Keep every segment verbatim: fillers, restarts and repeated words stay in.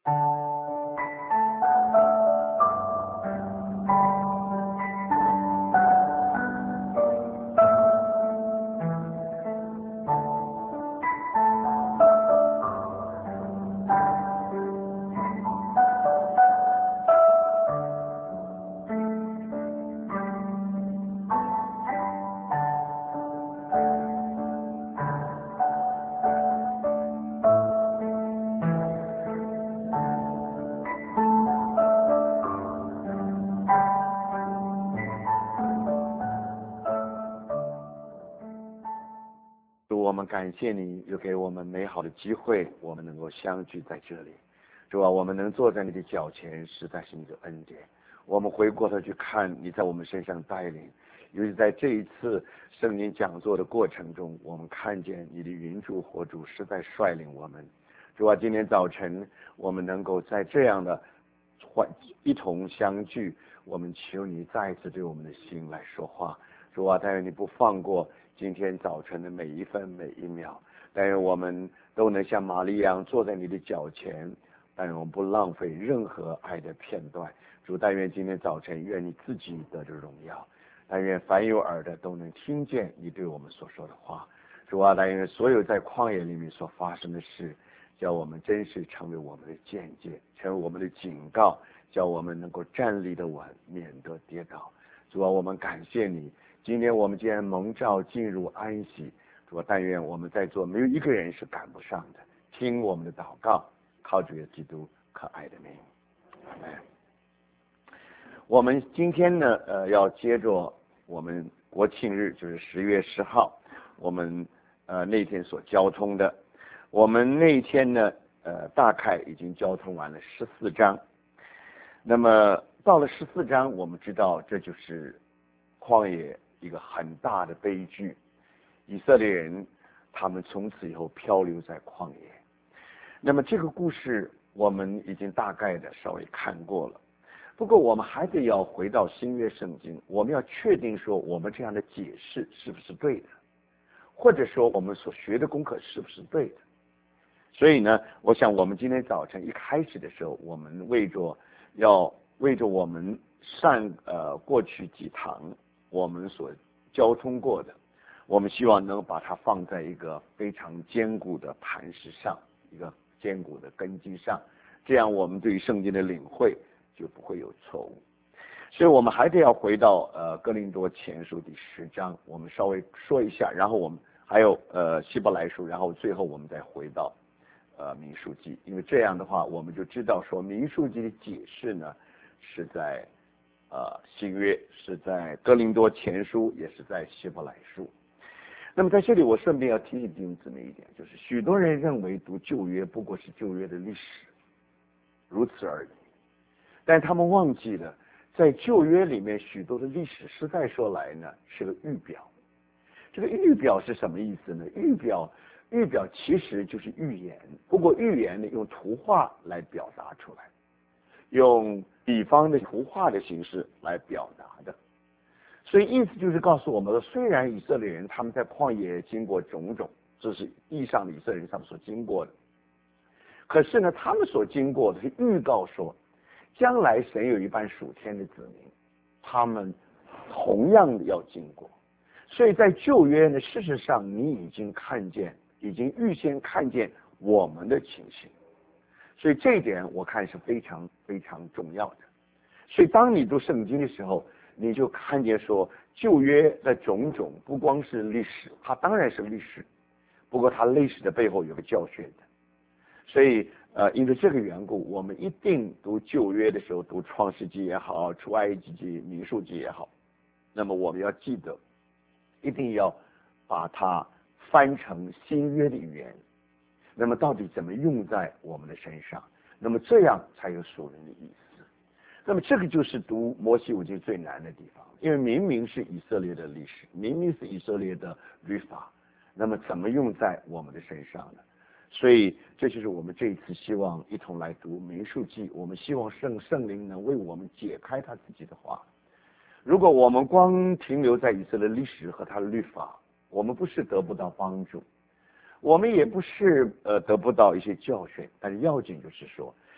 主，我们感谢你又给我们美好的机会，我们能够相聚在这里。主啊，我们能坐在你的脚前，实在是你的恩典。我们回过头去看你在我们身上带领，尤其在这一次圣经讲座的过程中，我们看见你的云柱火柱实在率领我们。主啊，今天早晨我们能够在这样的欢一同相聚，我们求你再一次对我们的心来说话。主啊，但愿你不放过今天早晨的每一分每一秒，但愿我们都能像玛利亚一样坐在你的脚前，但愿我们不浪费任何爱的片段。主，但愿今天早晨愿你自己得着荣耀，但愿凡有耳的都能听见你对我们所说的话。主啊，但愿所有在旷野里面所发生的事，叫我们真是成为我们的见解，成为我们的警告，叫我们能够站立得稳，免得跌倒。主啊，我们感谢你，今天我们既然蒙召进入安息，主啊，但愿我们在座没有一个人是赶不上的。听我们的祷告，靠主耶稣基督可爱的名，阿们。我们今天呢，呃，要接着我们国庆日，就是十月十号，我们呃那天所交通的，我们那天呢，呃，大概已经交通完了十四章。那么到了十四章，我们知道这就是旷野一个很大的悲剧，以色列人他们从此以后漂流在旷野。那么这个故事我们已经大概的稍微看过了，不过我们还得要回到新约圣经，我们要确定说我们这样的解释是不是对的，或者说我们所学的功课是不是对的。所以呢，我想我们今天早晨一开始的时候，我们为着要为着我们上呃过去几堂我们所交通过的，我们希望能把它放在一个非常坚固的磐石上，一个坚固的根基上，这样我们对圣经的领会就不会有错误。所以我们还得要回到呃哥林多前书第十章，我们稍微说一下，然后我们还有呃希伯来书，然后最后我们再回到呃民数记，因为这样的话我们就知道说民数记的解释呢是在呃新约，是在哥林多前书，也是在希伯来书。那么在这里我顺便要提醒弟兄姊妹一点，就是许多人认为读旧约不过是旧约的历史，如此而已，但他们忘记了在旧约里面许多的历史实在说来呢是个预表。这个预表是什么意思呢？预表预表其实就是预言，不过预言呢用图画来表达出来，用比方的图画的形式来表达的。所以意思就是告诉我们，虽然以色列人他们在旷野经过种种，这是地上的以色列人他们所经过的，可是呢他们所经过的是预告说将来神有一班属天的子民，他们同样的要经过。所以在旧约呢，事实上你已经看见，已经预先看见我们的情形，所以这一点我看是非常非常重要的。所以当你读圣经的时候，你就看见说旧约的种种不光是历史，它当然是历史，不过它历史的背后有个教训的。所以呃，因为这个缘故，我们一定读旧约的时候，读创世纪也好，出埃及记、民数记也好，那么我们要记得一定要把它翻成新约的语言，那么到底怎么用在我们的身上，那么这样才有属灵的意思。那么这个就是读摩西五经最难的地方，因为明明是以色列的历史，明明是以色列的律法，那么怎么用在我们的身上呢？所以这就是我们这一次希望一同来读民数记，我们希望圣圣灵能为我们解开他自己的话。如果我们光停留在以色列历史和他的律法，我们不是得不到帮助，我们也不是呃得不到一些教训，但是要紧就是说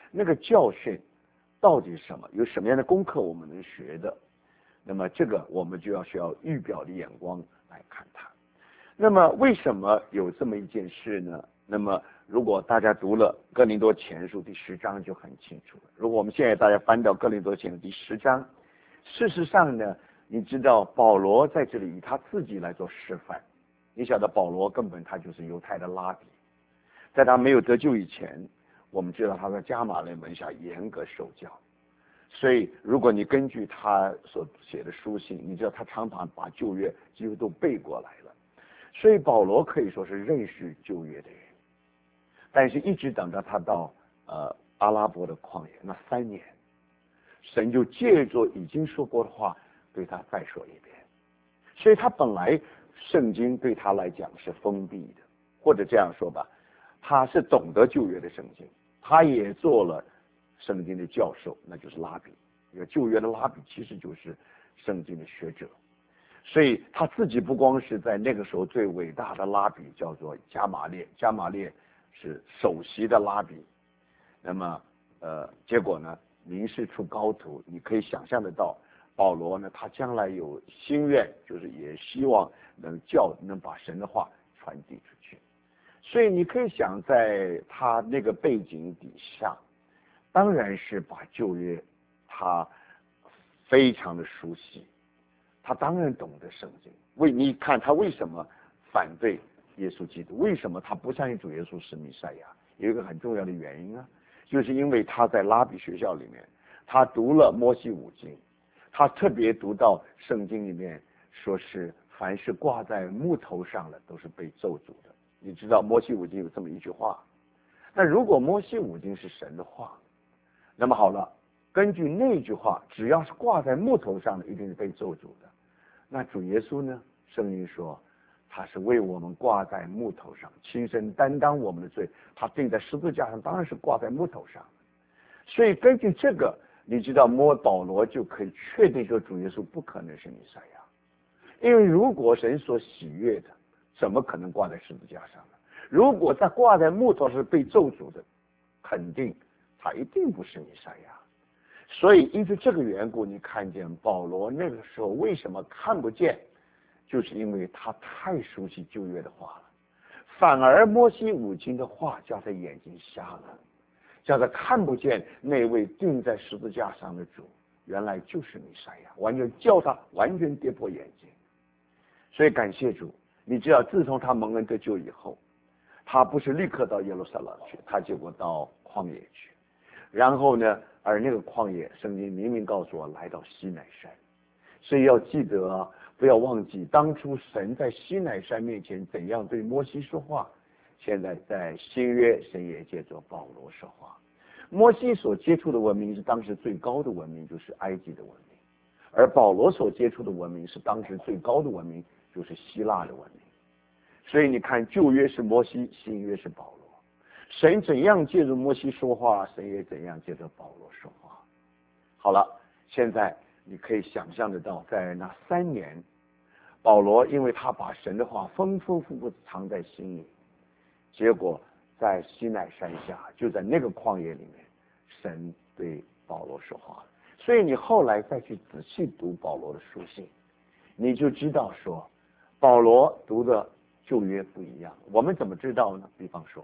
那个教训到底是什么？有什么样的功课我们能学的？那么这个我们就要需要预表的眼光来看它。那么为什么有这么一件事呢？那么如果大家读了哥林多前书第十章就很清楚了。如果我们现在大家翻到哥林多前书第十章，事实上呢，你知道保罗在这里以他自己来做示范。你晓得保罗根本他就是犹太的拉比，在他没有得救以前，我们知道他在加马勒门下严格受教，所以如果你根据他所写的书信，你知道他常常把旧约几乎都背过来了，所以保罗可以说是认识旧约的人。但是一直等到他到呃阿拉伯的旷野那三年，神就借着已经说过的话对他再说一遍，所以他本来圣经对他来讲是封闭的，或者这样说吧，他是懂得旧约的圣经，他也做了圣经的教授，那就是拉比。因为旧约的拉比其实就是圣经的学者，所以他自己不光是在那个时候最伟大的拉比叫做加马列，加马列是首席的拉比，那么呃结果呢名师出高徒，你可以想象得到保罗呢他将来有心愿，就是也希望能教能把神的话传递出去。所以你可以想在他那个背景底下，当然是把旧约他非常的熟悉，他当然懂得圣经。为你看他为什么反对耶稣基督，为什么他不相信主耶稣是弥赛亚，有一个很重要的原因啊，就是因为他在拉比学校里面他读了摩西五经，他特别读到圣经里面说是凡是挂在木头上的都是被咒诅的。你知道摩西五经有这么一句话，那如果摩西五经是神的话，那么好了，根据那句话，只要是挂在木头上的一定是被咒诅的。那主耶稣呢，圣经说他是为我们挂在木头上，亲身担当我们的罪，他钉在十字架上当然是挂在木头上。所以根据这个，你知道摸保罗就可以确定说主耶稣不可能是弥赛亚，因为如果神所喜悦的怎么可能挂在十字架上呢？如果他挂在木头是被咒诅的，肯定他一定不是弥赛亚。所以因为这个缘故，你看见保罗那个时候为什么看不见，就是因为他太熟悉旧约的话了，反而摩西五经的话叫他眼睛瞎了，叫他看不见那位钉在十字架上的主原来就是弥赛亚，完全叫他完全跌破眼睛。所以感谢主，你知道自从他蒙恩得救以后，他不是立刻到耶路撒冷去，他结果到旷野去，然后呢而那个旷野圣经明明告诉我来到西乃山。所以要记得啊，不要忘记当初神在西乃山面前怎样对摩西说话，现在在新约神也借着保罗说话。摩西所接触的文明是当时最高的文明，就是埃及的文明，而保罗所接触的文明是当时最高的文明，就是希腊的文明。所以你看旧约是摩西，新约是保罗，神怎样借着摩西说话，神也怎样借着保罗说话。好了，现在你可以想象得到，在那三年，保罗因为他把神的话丰丰富富藏在心里，结果在西乃山下，就在那个旷野里面，神对保罗说话了。所以你后来再去仔细读保罗的书信，你就知道说保罗读的旧约不一样。我们怎么知道呢？比方说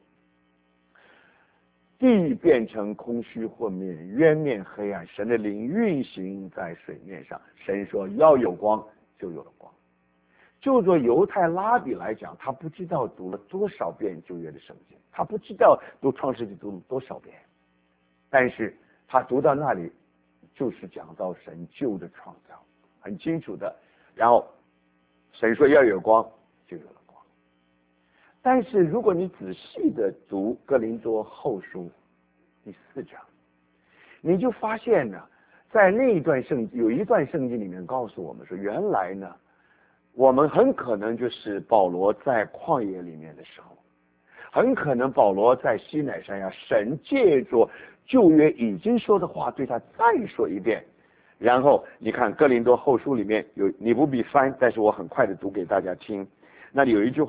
地变成空虚混面，渊面黑暗，神的灵运行在水面上，神说要有光，就有了光。就做犹太拉比来讲，他不知道读了多少遍旧约的圣经，他不知道读创世纪读了多少遍，但是他读到那里就是讲到神旧的创造，很清楚的。然后神说要有光，就有了光。但是如果你仔细的读哥林多后书第四章，你就发现呢，在那一段圣有一段圣经里面告诉我们说，原来呢我们很可能就是保罗在旷野里面的时候，很可能保罗在西乃山下，神借着旧约已经说的话对他再说一遍。然后你看哥林多后书里面有，你不必翻，但是我很快的读给大家听。那里有一句话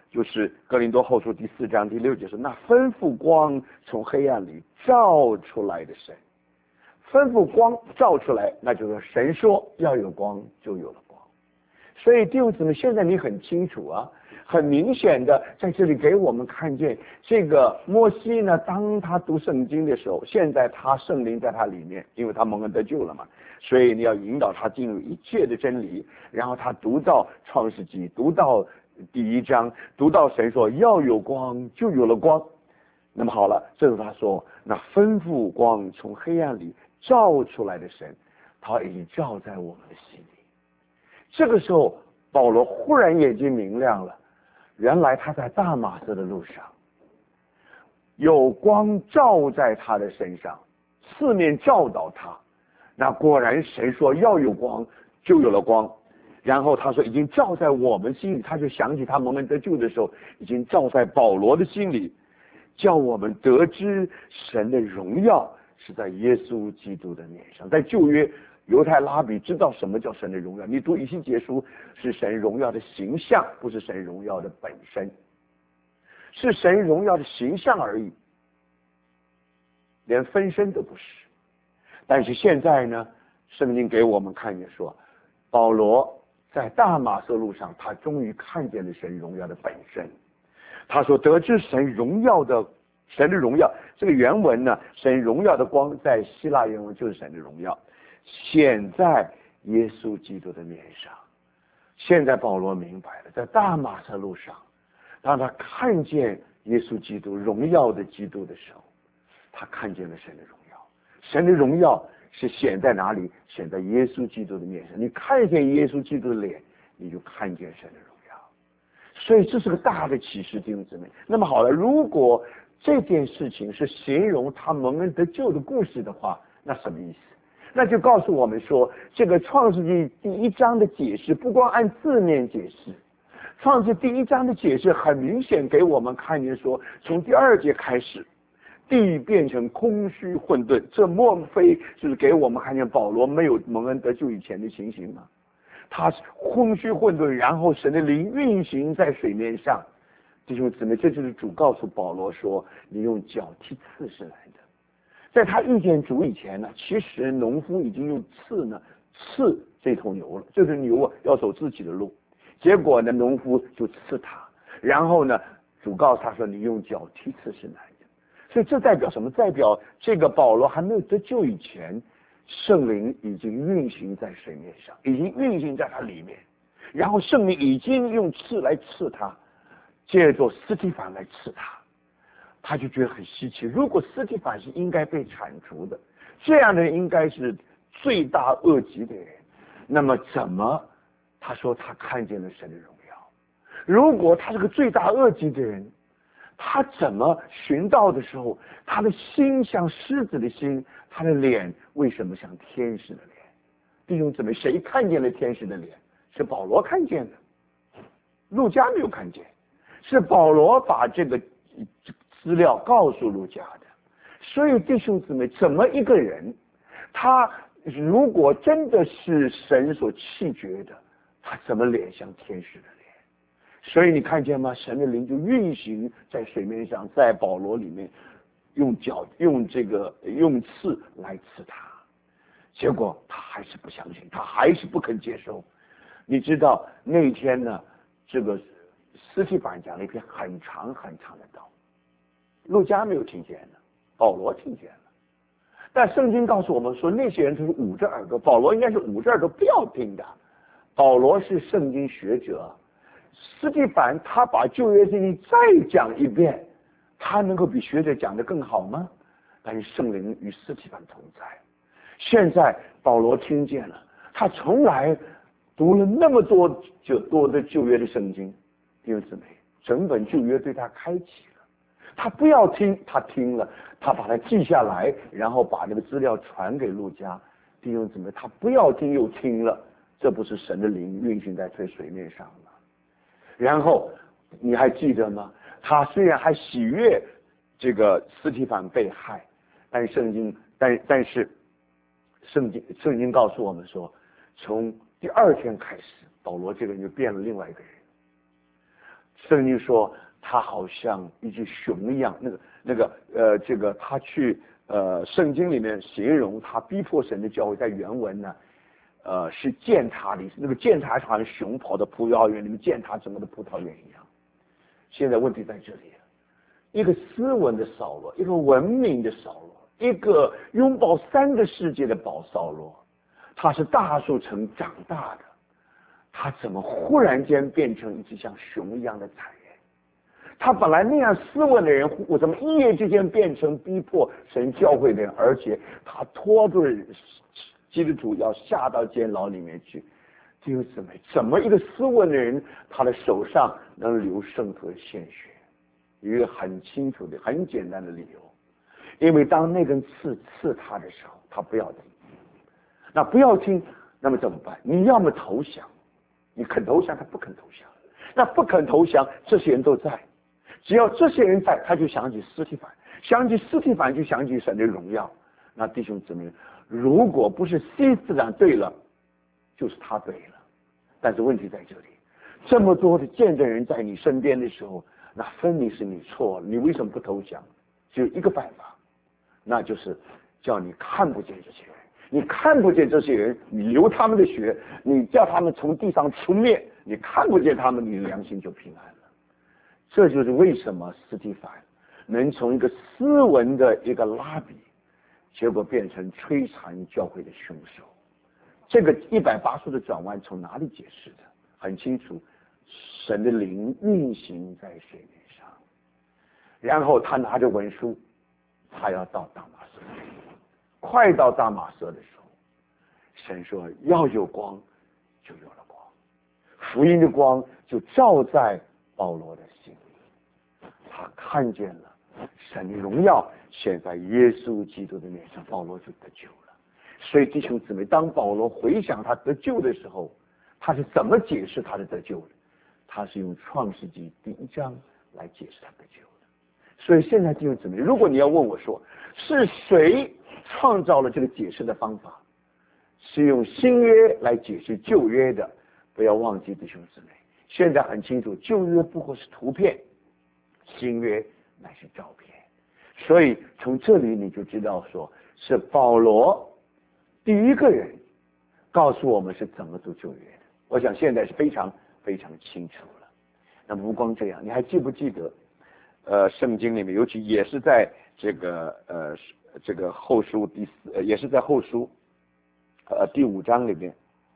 就是哥林多后书第四章第六节说，那吩咐光从黑暗里照出来的神，吩咐光照出来，那就是神说要有光就有了光。所以弟兄姊妹，现在你很清楚啊，很明显的在这里给我们看见，这个摩西呢，当他读圣经的时候，现在他圣灵在他里面，因为他蒙恩得救了嘛，所以你要引导他进入一切的真理。然后他读到创世纪，读到第一章，读到神说要有光就有了光。那么好了，这是他说那吩咐光从黑暗里照出来的神，他已经照在我们的心里。这个时候保罗忽然眼睛明亮了，原来他在大马色的路上，有光照在他的身上，四面照到他。那果然神说要有光就有了光。然后他说已经照在我们心里，他就想起他蒙恩得救的时候，已经照在保罗的心里，叫我们得知神的荣耀是在耶稣基督的脸上。在旧约，犹太拉比知道什么叫神的荣耀，你读以西结书是神荣耀的形象，不是神荣耀的本身，是神荣耀的形象而已，连分身都不是。但是现在呢，圣经给我们看见说，保罗在大马色路上，他终于看见了神荣耀的本身。他说得知神荣耀的神的荣耀，这个原文呢，神荣耀的光在希腊原文就是神的荣耀，显在耶稣基督的面上。现在保罗明白了，在大马色路上，当他看见耶稣基督荣耀的基督的时候，他看见了神的荣耀。神的荣耀是显在哪里？显在耶稣基督的面上。你看见耶稣基督的脸，你就看见神的荣耀。所以这是个大的启示，弟兄姊妹。那么好了，如果这件事情是形容他蒙恩得救的故事的话，那什么意思？那就告诉我们说，这个创世纪第一章的解释不光按字面解释，创世第一章的解释很明显给我们看见说，从第二节开始，地变成空虚混沌，这莫非就是给我们看见保罗没有蒙恩得救以前的情形吗？他是空虚混沌，然后神的灵运行在水面上。弟兄姊妹，这就是主告诉保罗说，你用脚踢刺是来的。在他遇见主以前呢，其实农夫已经用刺呢刺这头牛了，这头牛啊要走自己的路，结果呢农夫就刺他，然后呢主告诉他说，你用脚踢刺是来的。所以这代表什么？代表这个保罗还没有得救以前，圣灵已经运行在水面上，已经运行在他里面，然后圣灵已经用刺来刺他，借着司提反来刺他。他就觉得很稀奇，如果司提反是应该被铲除的，这样的人应该是罪大恶极的人，那么怎么他说他看见了神的荣耀？如果他是个罪大恶极的人，他怎么寻道的时候，他的心像狮子的心，他的脸为什么像天使的脸？弟兄姊妹，谁看见了天使的脸？是保罗看见的，路加没有看见，是保罗把这个资料告诉路加的。所以弟兄姊妹，怎么一个人，他如果真的是神所弃绝的，他怎么脸像天使的脸？所以你看见吗？神的灵就运行在水面上，在保罗里面，用脚用这个用刺来刺他，结果他还是不相信，他还是不肯接受。你知道那天呢，这个司提反讲了一篇很长很长的道，路加没有听见的，保罗听见了。但圣经告诉我们说，那些人都是捂着耳朵，保罗应该是捂着耳朵不要听的。保罗是圣经学者，司提反他把旧约圣经再讲一遍，他能够比学者讲得更好吗？但是圣灵与司提反同在。现在保罗听见了，他从来读了那么多就多的旧约的圣经，弟兄姊妹，整本旧约对他开启了。他不要听，他听了，他把它记下来，然后把那个资料传给路加。弟兄姊妹，他不要听又听了，这不是神的灵运行在这水面上吗？然后你还记得吗？他虽然还喜悦这个司提反被害，但圣经但但是圣经圣经告诉我们说，从第二天开始，保罗这个人就变了另外一个人。 圣经说他好像一只熊一样，那个那个呃，这个他去呃，圣经里面形容他逼迫神的教会，在原文呢，呃，是践踏的，那个践踏好像熊跑到葡萄园里面践踏整个的葡萄园一样。现在问题在这里，一个斯文的扫罗，一个文明的扫罗，一个拥抱三个世界的宝扫罗，他是大树城长大的，他怎么忽然间变成一只像熊一样的残忍？他本来那样斯文的人，我怎么一夜之间变成逼迫神教会的人？而且他拖着基督徒要下到监牢里面去，弟兄姊妹，怎么一个斯文的人，他的手上能流圣徒的鲜血？有一个很清楚的、很简单的理由，因为当那根刺刺他的时候，他不要听。那不要听，那么怎么办？你要么投降，你肯投降，他不肯投降。那不肯投降，这些人都在。只要这些人在，他就想起司提反，想起司提反就想起神的荣耀。那弟兄姊妹，如果不是西斯长对了，就是他对了。但是问题在这里，这么多的见证人在你身边的时候，那分明是你错了。你为什么不投降？只有一个办法，那就是叫你看不见这些人，你看不见这些人，你流他们的血，你叫他们从地上除灭，你看不见他们，你的良心就平安了。这就是为什么司提反能从一个斯文的一个拉比，结果变成摧残教会的凶手。这个一百八十度的转弯从哪里解释的？很清楚，神的灵运行在水面上。然后他拿着文书，他要到大马色。快到大马色的时候，神说要有光，就有了光，福音的光就照在保罗的心里。他看见了神的荣耀显在耶稣基督的面上，保罗就得救了。所以弟兄姊妹，当保罗回想他得救的时候，他是怎么解释他的得救的？他是用创世纪第一章来解释他得救的。所以现在弟兄姊妹，如果你要问我说是谁创造了这个解释的方法，是用新约来解释旧约的，不要忘记弟兄姊妹，现在很清楚，旧约不过是图片，新约乃是照片。所以从这里你就知道说是保罗第一个人告诉我们是怎么读旧约的。我想现在是非常非常清楚了。那么不光这样，你还记不记得呃圣经里面，尤其也是在这个呃这个后书第四、呃、也是在后书呃第五章里面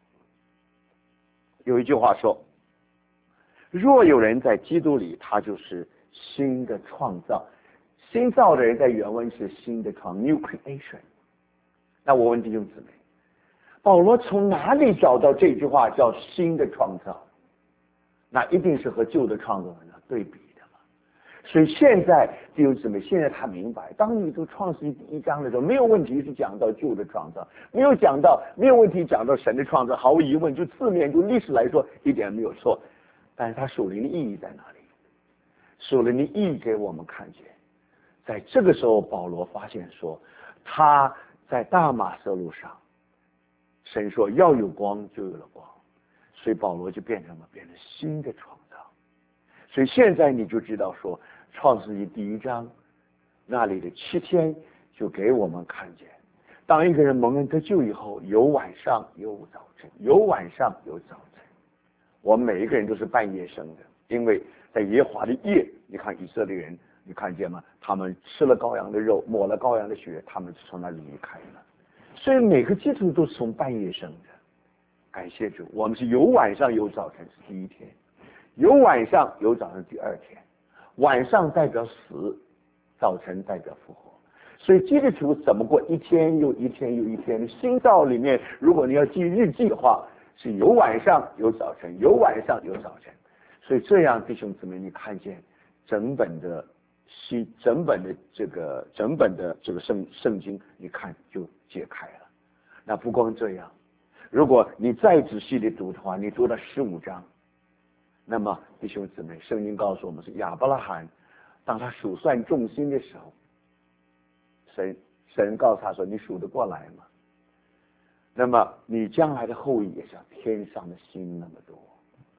有一句话说，若有人在基督里，他就是新的创造。新造的人在原文是新的创 new creation。 那我问弟兄姊妹，保罗从哪里找到这句话叫新的创造？那一定是和旧的创造呢对比的嘛。所以现在弟兄姊妹，现在他明白，当你读创世记第一章的时候，没有问题是讲到旧的创造，没有讲到没有问题讲到神的创造，毫无疑问，就字面就历史来说一点没有错。但是它属灵的意义在哪里？属灵的意义给我们看见，在这个时候保罗发现说，他在大马色路上，神说要有光就有了光，所以保罗就变成了变成新的创造。所以现在你就知道说，创世纪第一章那里的七天就给我们看见，当一个人蒙恩得救以后，有晚上有早晨，有晚上有早晨。我们每一个人都是半夜生的，因为在耶和华的夜，你看以色列人，你看见吗？他们吃了羔羊的肉，抹了羔羊的血，他们从那里离开了。所以每个基督徒都是从半夜生的。感谢主，我们是有晚上有早晨是第一天，有晚上有早晨第二天。晚上代表死，早晨代表复活。所以基督徒怎么过一天又一天又一天？新造里面，如果你要记日记的话，是有晚上有早晨，有晚上有早晨。所以这样弟兄姊妹，你看见整本的西整本的这个整本的这个圣圣经，你看就解开了。那不光这样，如果你再仔细的读的话，你读到十五章，那么弟兄姊妹，圣经告诉我们是亚伯拉罕，当他数算众星的时候，神神告诉他说：“你数得过来吗？那么你将来的后裔也像天上的星那么多。”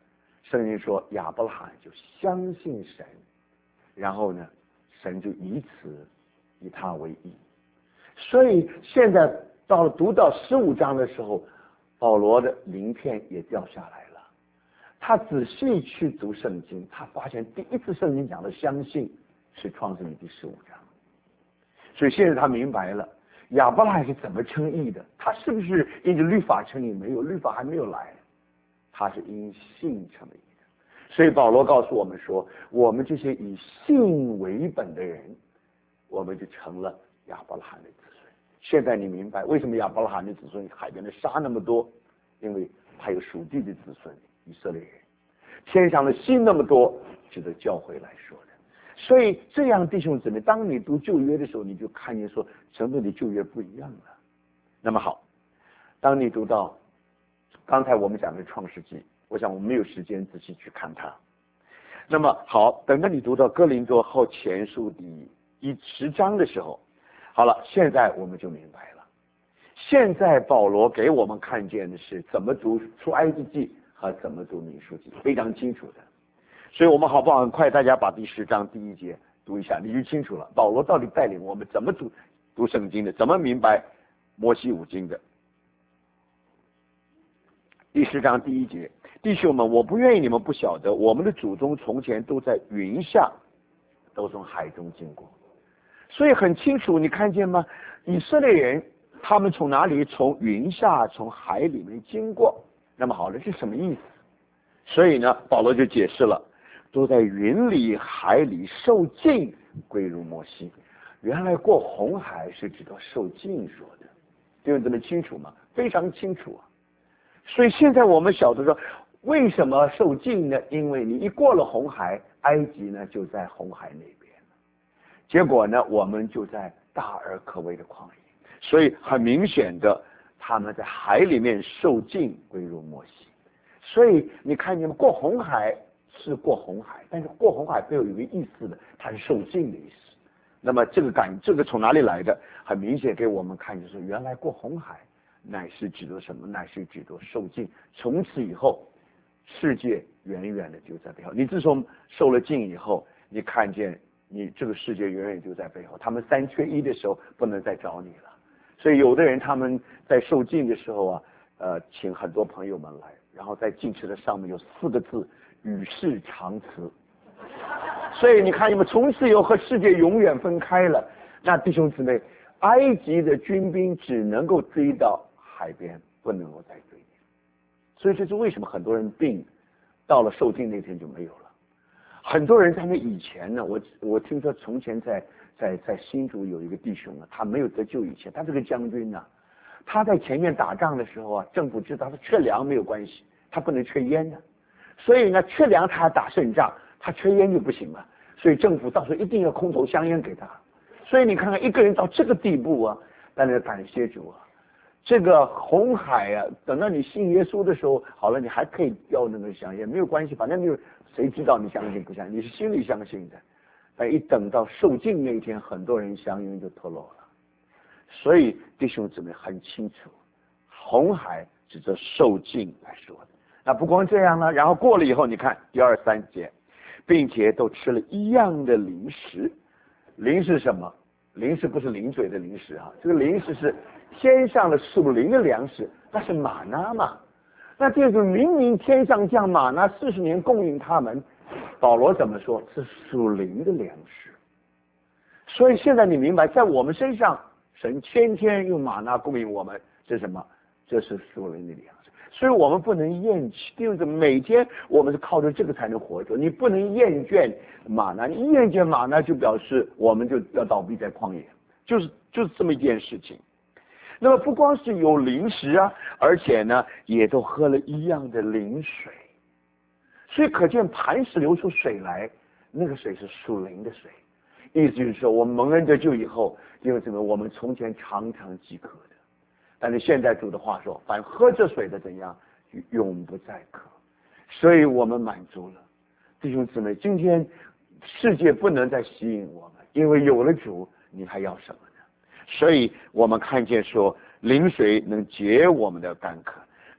圣经说亚伯拉罕就相信神，然后呢，神就以此以他为义。所以现在到了读到十五章的时候，保罗的鳞片也掉下来了。他仔细去读圣经，他发现第一次圣经讲的相信是创世记第十五章。所以现在他明白了亚伯拉罕是怎么称义的，他是不是因着律法称义？没有，律法还没有来，他是因信称义的。所以保罗告诉我们说，我们这些以信为本的人，我们就成了亚伯拉罕的子孙。现在你明白为什么亚伯拉罕的子孙海边的沙那么多？因为他有属地的子孙以色列人，天上的星那么多，值得教会来说的。所以这样弟兄姊妹，当你读旧约的时候，你就看见说整个的旧约不一样了。那么好，当你读到刚才我们讲的创世纪，我想我们没有时间仔细去看它。那么好，等到你读到哥林多后前书第一十章的时候，好了，现在我们就明白了。现在保罗给我们看见的是怎么读出埃及记和怎么读民数记，非常清楚的。所以我们好不好？很快大家把第十章第一节读一下，你就清楚了。保罗到底带领我们怎么读读圣经的，怎么明白摩西五经的。第十章第一节，弟兄们，我不愿意你们不晓得，我们的祖宗从前都在云下，都从海中经过。所以很清楚，你看见吗？以色列人他们从哪里？从云下，从海里面经过。那么好了，这是什么意思？所以呢，保罗就解释了，都在云里海里受浸，归入摩西。原来过红海是指到受浸说的，弟兄姊妹清楚吗？非常清楚啊。所以现在我们晓得说，为什么受浸呢？因为你一过了红海，埃及呢就在红海那边，结果呢，我们就在大而可畏的旷野。所以很明显的，他们在海里面受浸，归入摩西。所以你看见吗？过红海是过红海，但是过红海背后有个意思的，它是受浸的意思。那么这个感，这个从哪里来的？很明显给我们看，就是原来过红海乃是指的什么？乃是指的受浸。从此以后，世界远远的就在背后。你自从受了浸以后，你看见你这个世界远远就在背后。他们三缺一的时候不能再找你了。所以有的人他们在受浸的时候啊，呃，请很多朋友们来。然后在浸池的上面有四个字，与世长辞。所以你看，你们从此以后和世界永远分开了。那弟兄姊妹，埃及的军兵只能够追到海边，不能够再追你。所以这是为什么很多人病到了受浸那天就没有了。很多人在那以前呢，我我听说从前在在在新竹有一个弟兄啊，他没有得救以前，他这个将军啊。他在前面打仗的时候啊，政府知道他缺粮没有关系，他不能缺烟的，所以呢，缺粮他还打胜仗，他缺烟就不行了，所以政府到时候一定要空投香烟给他。所以你看看一个人到这个地步啊，但是感谢主啊，这个红海啊，等到你信耶稣的时候，好了，你还可以要那个香烟，没有关系，反正就谁知道你相信不相信？你是心里相信的，但一等到受浸那一天，很多人香烟就脱落了。所以弟兄姊妹很清楚，红海指着受浸来说的。那不光这样了，然后过了以后，你看第二三节，并且都吃了一样的零食。零是什么？零食不是零嘴的零食啊，这个零食是天上的属灵的粮食，那是玛纳嘛。那这个明明天上降玛纳四十年供应他们，保罗怎么说？是属灵的粮食。所以现在你明白，在我们身上。神天天用玛纳供应我们，这是什么？这是属灵的粮食。所以我们不能厌弃，因为每天我们是靠着这个才能活着。你不能厌倦玛纳，你一厌倦玛纳就表示我们就要倒闭在旷野，就是就是这么一件事情。那么不光是有零食啊，而且呢也都喝了一样的灵水。所以可见磐石流出水来，那个水是属灵的水。意思就是说，我们蒙恩得救以后，因为什么？我们从前常常饥渴的，但是现在主的话说，凡喝这水的怎样，永不再渴。所以我们满足了。弟兄姊妹，今天世界不能再吸引我们，因为有了主，你还要什么呢？所以我们看见说，灵水能解我们的干渴。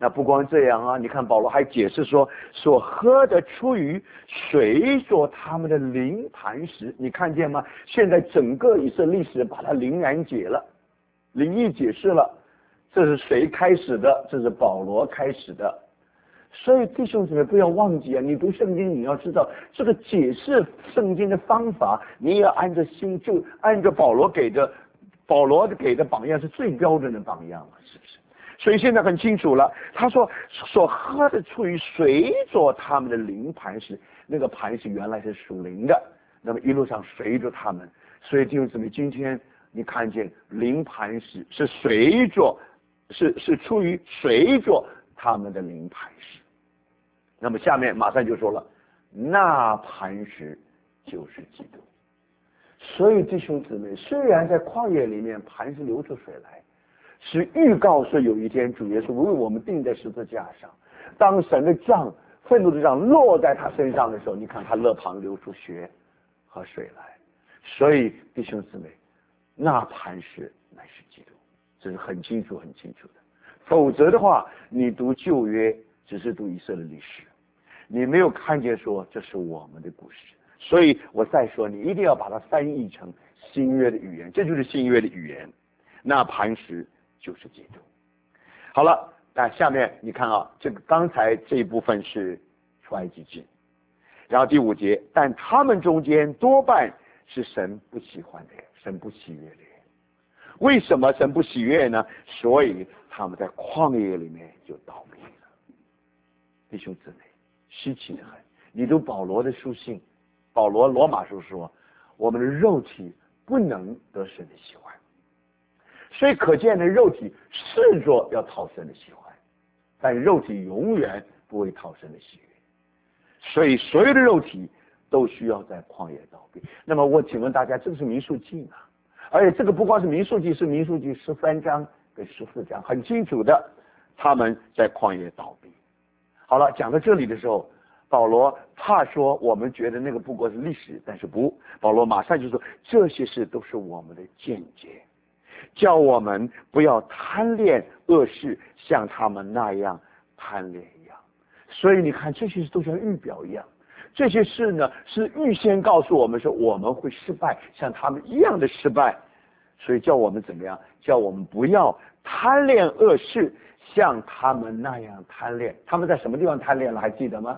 那不光这样啊，你看保罗还解释说，所喝的出于谁做他们的灵磐石，你看见吗？现在整个以色列历史把它灵然解了，灵异解释了，这是谁开始的？这是保罗开始的。所以弟兄姊妹不要忘记啊，你读圣经你要知道这个解释圣经的方法，你也要按照心，就按照保罗给的，保罗给的榜样是最标准的榜样啊，是不是？所以现在很清楚了，他说所喝的出于随着他们的灵磐石，那个磐石原来是属灵的，那么一路上随着他们，所以弟兄姊妹，今天你看见灵磐石是随着，是是出于随着他们的灵磐石。那么下面马上就说了，那磐石就是基督。所以弟兄姊妹，虽然在旷野里面磐石流出水来，是预告说有一天主耶稣为我们钉在十字架上，当神的杖，愤怒的杖落在他身上的时候，你看他肋旁流出血和水来。所以弟兄姊妹，那磐石乃是基督，这是很清楚很清楚的。否则的话，你读旧约只是读以色列历史，你没有看见说这是我们的故事。所以我再说，你一定要把它翻译成新约的语言，这就是新约的语言。那磐石就是基督。好了，那下面你看啊，这个刚才这一部分是出埃及记，然后第五节，但他们中间多半是神不喜欢的人，神不喜悦的人。为什么神不喜悦呢？所以他们在旷野里面就倒闭了。弟兄姊妹，稀奇的很。你读保罗的书信，保罗罗马书说，我们的肉体不能得神的喜欢，所以可见的肉体试着要讨神的喜欢，但肉体永远不会讨神的喜悦。所以所有的肉体都需要在旷野倒闭。那么我请问大家，这个是民数记吗？而且这个不光是民数记，是民数记十三章跟十四章，很清楚的，他们在旷野倒闭。好了，讲到这里的时候，保罗怕说我们觉得那个不过是历史，但是不，保罗马上就说这些事都是我们的见解，叫我们不要贪恋恶事，像他们那样贪恋一样。所以你看，这些事都像预表一样，这些事呢是预先告诉我们说我们会失败，像他们一样的失败。所以叫我们怎么样？叫我们不要贪恋恶事，像他们那样贪恋。他们在什么地方贪恋了？还记得吗？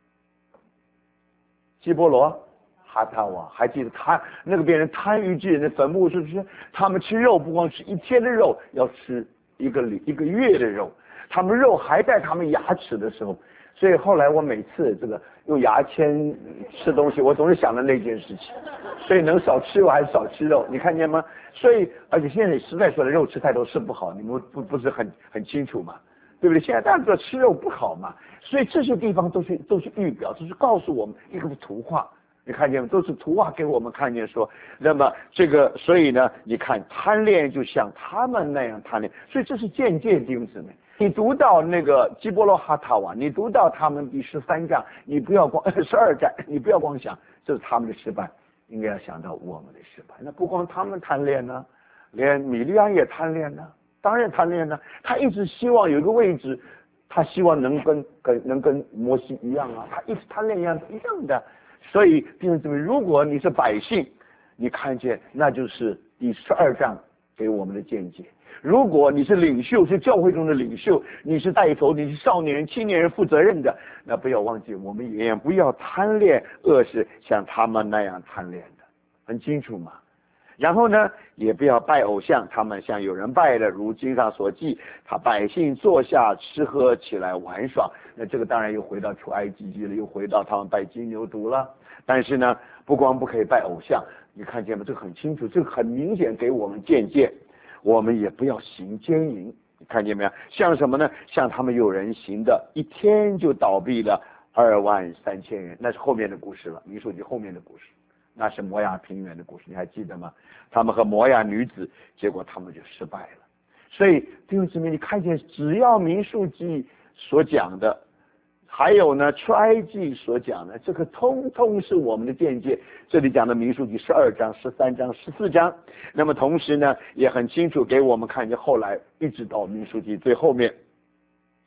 基波罗哈塔瓦，还记得他那个别人贪于之人的坟墓，是不是？他们吃肉不光吃一天的肉，要吃一个一个月的肉，他们肉还在他们牙齿的时候。所以后来我每次这个用牙签吃东西，我总是想着那件事情。所以能少吃肉还是少吃肉，你看见吗？所以而且现在实在说的肉吃太多是不好，你们不不是很很清楚吗？对不对？现在大家知道吃肉不好嘛，所以这些地方都是都是预表，都是告诉我们一个图画。你看见吗？都是图画给我们看见说，那么这个所以呢，你看贪恋就像他们那样贪恋，所以这是渐渐弟兄姊妹。你读到那个基波罗哈塔瓦，你读到他们第十三章，你不要光十二章，你不要光想这是他们的失败，应该要想到我们的失败。那不光他们贪恋呢，连米利安也贪恋呢，当然贪恋呢。他一直希望有一个位置，他希望能跟跟能跟摩西一样啊，他一直贪恋一样一样的。所以弟兄姊妹，如果你是百姓，你看见那就是第十二章给我们的见解。如果你是领袖，是教会中的领袖，你是带头，你是少年人、青年人负责任的，那不要忘记，我们也不要贪恋恶事，像他们那样贪恋的，很清楚吗？然后呢，也不要拜偶像，他们像有人拜的，如经上所记，他百姓坐下吃喝起来玩耍。那这个当然又回到出埃及记了，又回到他们拜金牛犊了。但是呢，不光不可以拜偶像，你看见吗？这个很清楚，这个很明显给我们见解。我们也不要行奸淫，你看见没有？像什么呢？像他们有人行的，一天就倒闭了二万三千人，那是后面的故事了，民数记后面的故事，那是摩亚平原的故事，你还记得吗？他们和摩亚女子，结果他们就失败了。所以弟兄姊妹，你看见只要民数记所讲的，还有呢出埃及所讲的，这个通通是我们的见解。这里讲的民数记十二章、十三章、十四章，那么同时呢也很清楚给我们看见后来一直到民数记最后面，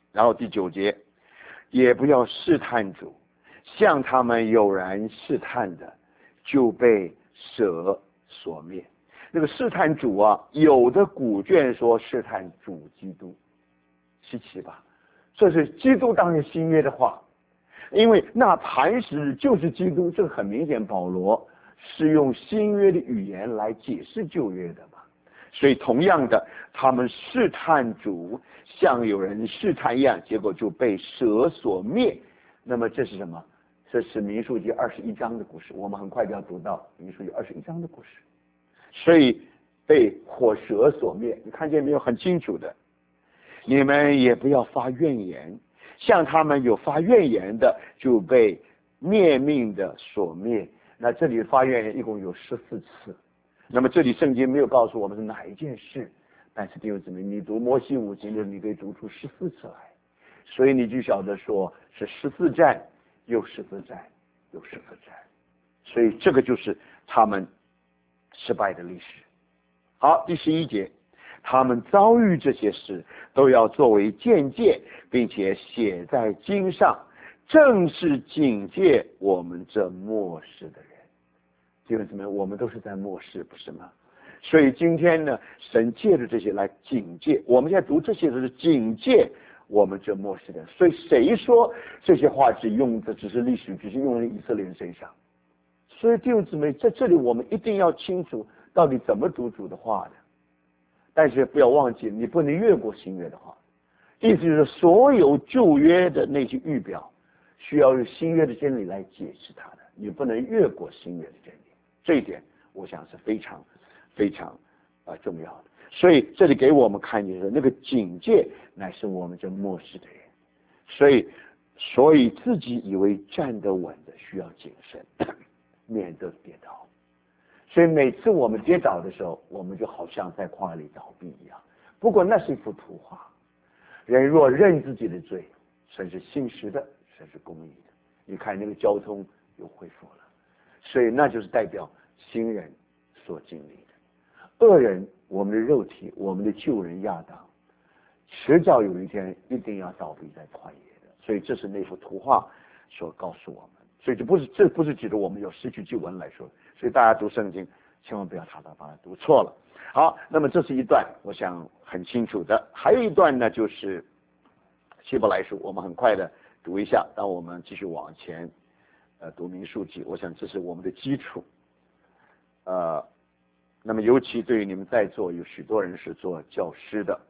然后第九节，也不要试探主，像他们有人试探的，就被蛇所灭。那个试探主啊，有的古卷说试探主基督，稀奇吧？这是基督当然新约的话，因为那磐石就是基督，这个很明显，保罗是用新约的语言来解释旧约的嘛。所以同样的，他们试探主，像有人试探一样，结果就被蛇所灭。那么这是什么？这是民数记二十一章的故事，我们很快就要读到民数记二十一章的故事。所以被火蛇所灭，你看见没有？很清楚的。你们也不要发怨言，像他们有发怨言的，就被灭命的所灭。那这里发怨言一共有十四次。那么这里圣经没有告诉我们是哪一件事，但是弟兄姊妹，你读摩西五经的，你可以读出十四次来，所以你就晓得说是十四战又十四战又十四战，所以这个就是他们失败的历史。好，第十一节，他们遭遇这些事，都要作为鉴戒，并且写在经上，正是警戒我们这末世的人。弟兄姊妹，我们都是在末世，不是吗？所以今天呢，神借着这些来警戒，我们现在读这些都是警戒我们这末世的人。所以谁说这些话只用的只是历史，只是用在以色列人身上？所以弟兄姊妹，在这里我们一定要清楚到底怎么读主的话的。但是不要忘记，你不能越过新约的话。意思就是所有旧约的那些预表，需要用新约的真理来解释它的，你不能越过新约的真理。这一点我想是非常非常呃重要的。所以这里给我们看见的那个警戒，乃是我们这末世的人。所以所以自己以为站得稳的，需要谨慎，免得跌倒。所以每次我们跌倒的时候，我们就好像在旷野里倒闭一样。不过那是一幅图画，人若认自己的罪，神是信实的，神是公义的。你看那个交通又恢复了，所以那就是代表新人所经历的。恶人，我们的肉体，我们的旧人亚当，迟早有一天一定要倒闭在旷野的。所以这是那幅图画所告诉我们。所以这不是这不是指着我们有失去救恩来说，所以大家读圣经千万不要查到把它读错了。好，那么这是一段我想很清楚的。还有一段呢，就是希伯来书，我们很快的读一下，让我们继续往前呃读民数记，我想这是我们的基础。呃那么尤其对于你们在座有许多人是做教师的，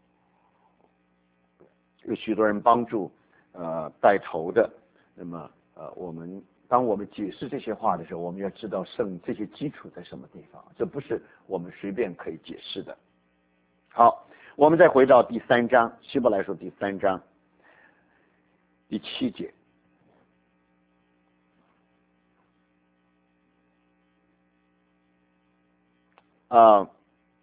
有许多人帮助呃带头的，那么呃，我们当我们解释这些话的时候，我们要知道圣这些基础在什么地方，这不是我们随便可以解释的。好，我们再回到第三章，希伯来书第三章第七节。啊、呃，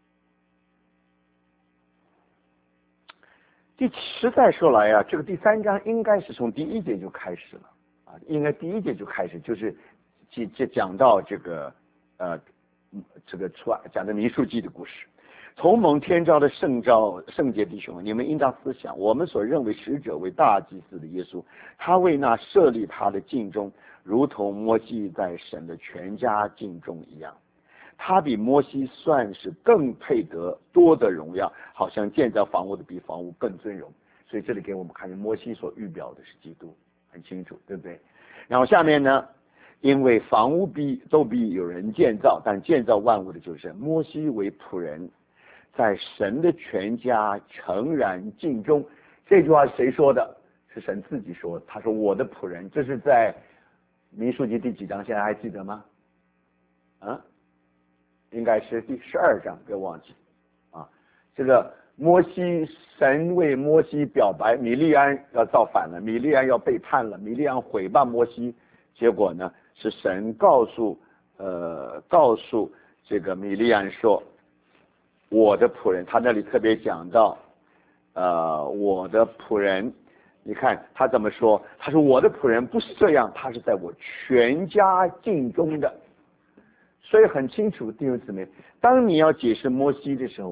第实在说来啊，这个第三章应该是从第一节就开始了。啊，应该第一节就开始，就是讲讲到这个呃这个出讲的民数记的故事。同蒙天召的圣召圣洁弟兄，你们应当思想，我们所认为使者为大祭司的耶稣，他为那设立他的尽忠，如同摩西在神的全家尽忠一样。他比摩西算是更配得多的荣耀，好像建造房屋的比房屋更尊荣。所以这里给我们看见摩西所预表的是基督。很清楚，对不对？然后下面呢，因为房屋必都必有人建造，但建造万物的就是摩西为仆人，在神的全家诚然尽忠。这句话是谁说的？是神自己说的。他说我的仆人，这是在民数记第几章？现在还记得吗？啊，应该是第十二章，别忘记啊。这个摩西，神为摩西表白，米利安要造反了，米利安要背叛了，米利安毁谤摩西，结果呢是神告诉呃告诉这个米利安说，我的仆人，他那里特别讲到呃我的仆人，你看他怎么说？他说我的仆人不是这样，他是在我全家尽忠的。所以很清楚，弟兄姊妹，当你要解释摩西的时候，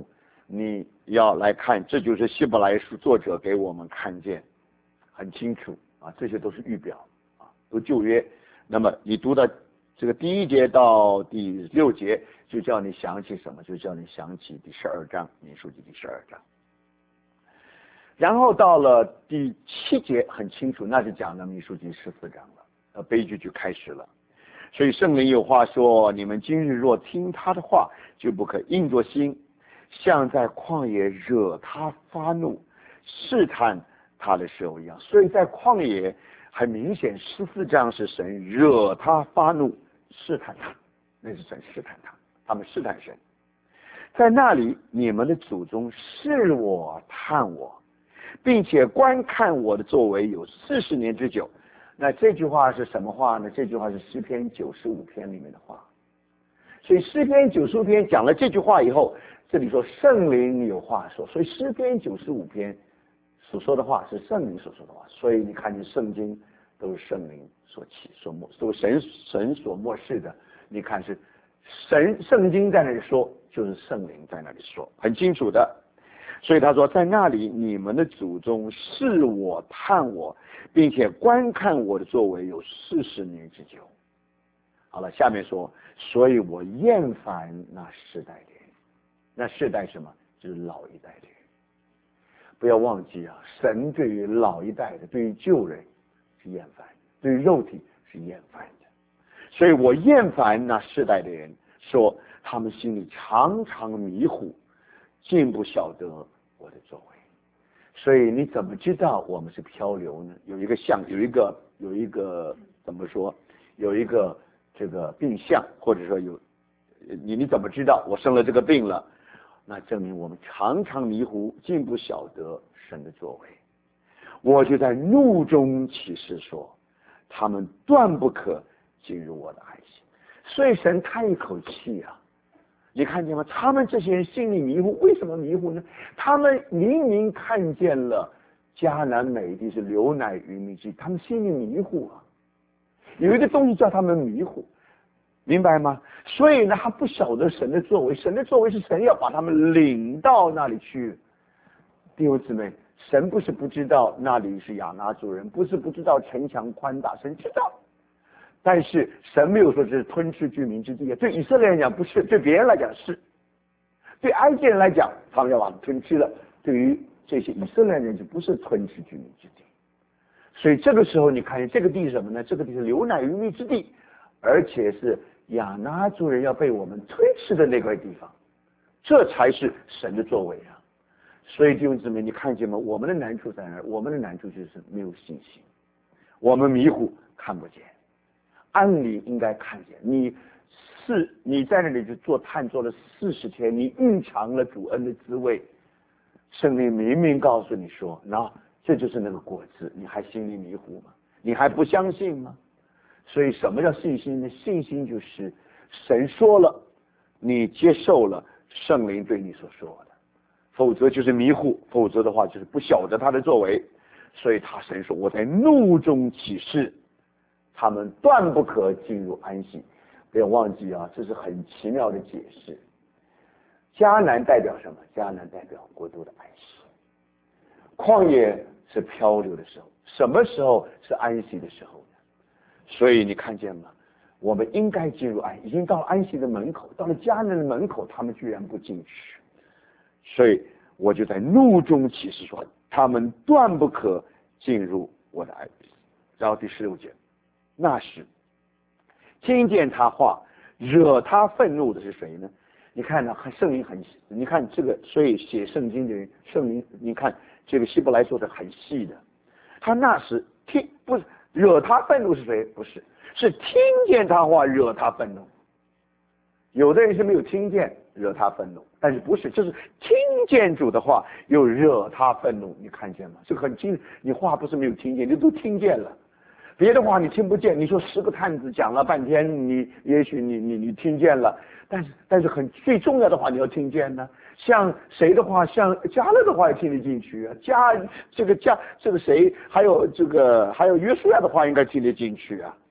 你要来看，这就是希伯来书作者给我们看见，很清楚啊，这些都是预表啊，都旧约。那么你读到这个第一节到第六节，就叫你想起什么？就叫你想起第十二章，民数记第十二章。然后到了第七节，很清楚，那是讲的民数记十四章了，呃，悲剧就开始了。所以圣灵有话说：你们今日若听他的话，就不可硬着心，像在旷野惹他发怒、试探他的时候一样。所以在旷野，很明显，十四章是神惹他发怒、试探他，那是神试探他，他们试探神。在那里，你们的祖宗试我、探我，并且观看我的作为有四十年之久。那这句话是什么话呢？这句话是诗篇九十五篇里面的话。所以诗篇九十五篇讲了这句话以后，这里说圣灵有话说，所以诗篇九十五篇所说的话是圣灵所说的话。所以你看见圣经都是圣灵所起所默，都是神神所默示的。你看是神圣经在那里说，就是圣灵在那里说，很清楚的。所以他说，在那里你们的祖宗试我、探我，并且观看我的作为有四十年之久。好了，下面说，所以我厌烦那世代的人。那世代什么？就是老一代的人。不要忘记啊，神对于老一代的，对于旧人是厌烦，对于肉体是厌烦的。所以我厌烦那世代的人，说他们心里常常迷糊，竟不晓得我的作为。所以你怎么知道我们是漂流呢？有一个像，有一个有一个怎么说？有一个这个病象，或者说有你你怎么知道我生了这个病了？那证明我们常常迷糊，竟不晓得神的作为。我就在怒中起誓说，他们断不可进入我的爱心。所以神叹一口气啊，你看见吗？他们这些人心里迷糊，为什么迷糊呢？他们明明看见了迦南美地是流奶与蜜之地，他们心里迷糊啊。有一个东西叫他们迷糊，明白吗？所以呢，他不晓得神的作为，神的作为是神要把他们领到那里去。弟兄姊妹，神不是不知道那里是亚拿族人，不是不知道城墙宽大，神知道。但是神没有说这是吞吃居民之地，对以色列人讲不是，对别人来讲是，对埃及人来讲，他们要把它吞吃了。对于这些以色列人就不是吞吃居民之地。所以这个时候你看见这个地是什么呢？这个地是流奶与蜜之地，而且是亚拿族人要被我们吞吃的那块地方，这才是神的作为啊！所以弟兄姊妹，你看见吗？我们的难处在哪儿？我们的难处就是没有信心，我们迷糊看不见。按理应该看见，你是你在那里就做探做了四十天，你蕴藏了主恩的滋味，圣灵明明告诉你说，那这就是那个果子，你还心里迷糊吗？你还不相信吗？所以什么叫信心呢？信心就是神说了，你接受了圣灵对你所说的，否则就是迷糊，否则的话就是不晓得他的作为。所以他神说，我在怒中起誓，他们断不可进入安息。不要忘记啊，这是很奇妙的解释。迦南代表什么？迦南代表国度的安息。旷野是漂流的时候，什么时候是安息的时候呢？所以你看见吗？我们应该进入安，已经到了安息的门口，到了迦南的门口，他们居然不进去。所以我就在怒中起誓说，他们断不可进入我的安息。然后第十六节，那时听见他话惹他愤怒的是谁呢？你看呢，圣灵很，你看这个，所以写圣经的人，圣灵，你看这个希伯来说的很细的。他那时听不是惹他愤怒是谁？不是，是听见他话惹他愤怒。有的人是没有听见惹他愤怒，但是不是，就是听见主的话又惹他愤怒。你看见吗？这个很清，你话不是没有听见，你都听见了。别的话你听不见，你说十个探子讲了半天，你也许你你你听见了，但是但是很最重要的话你要听见呢。像谁的话，像加勒的话也听得进去啊，加这个加这个谁，还有这个还有约书亚的话应该听得进去啊。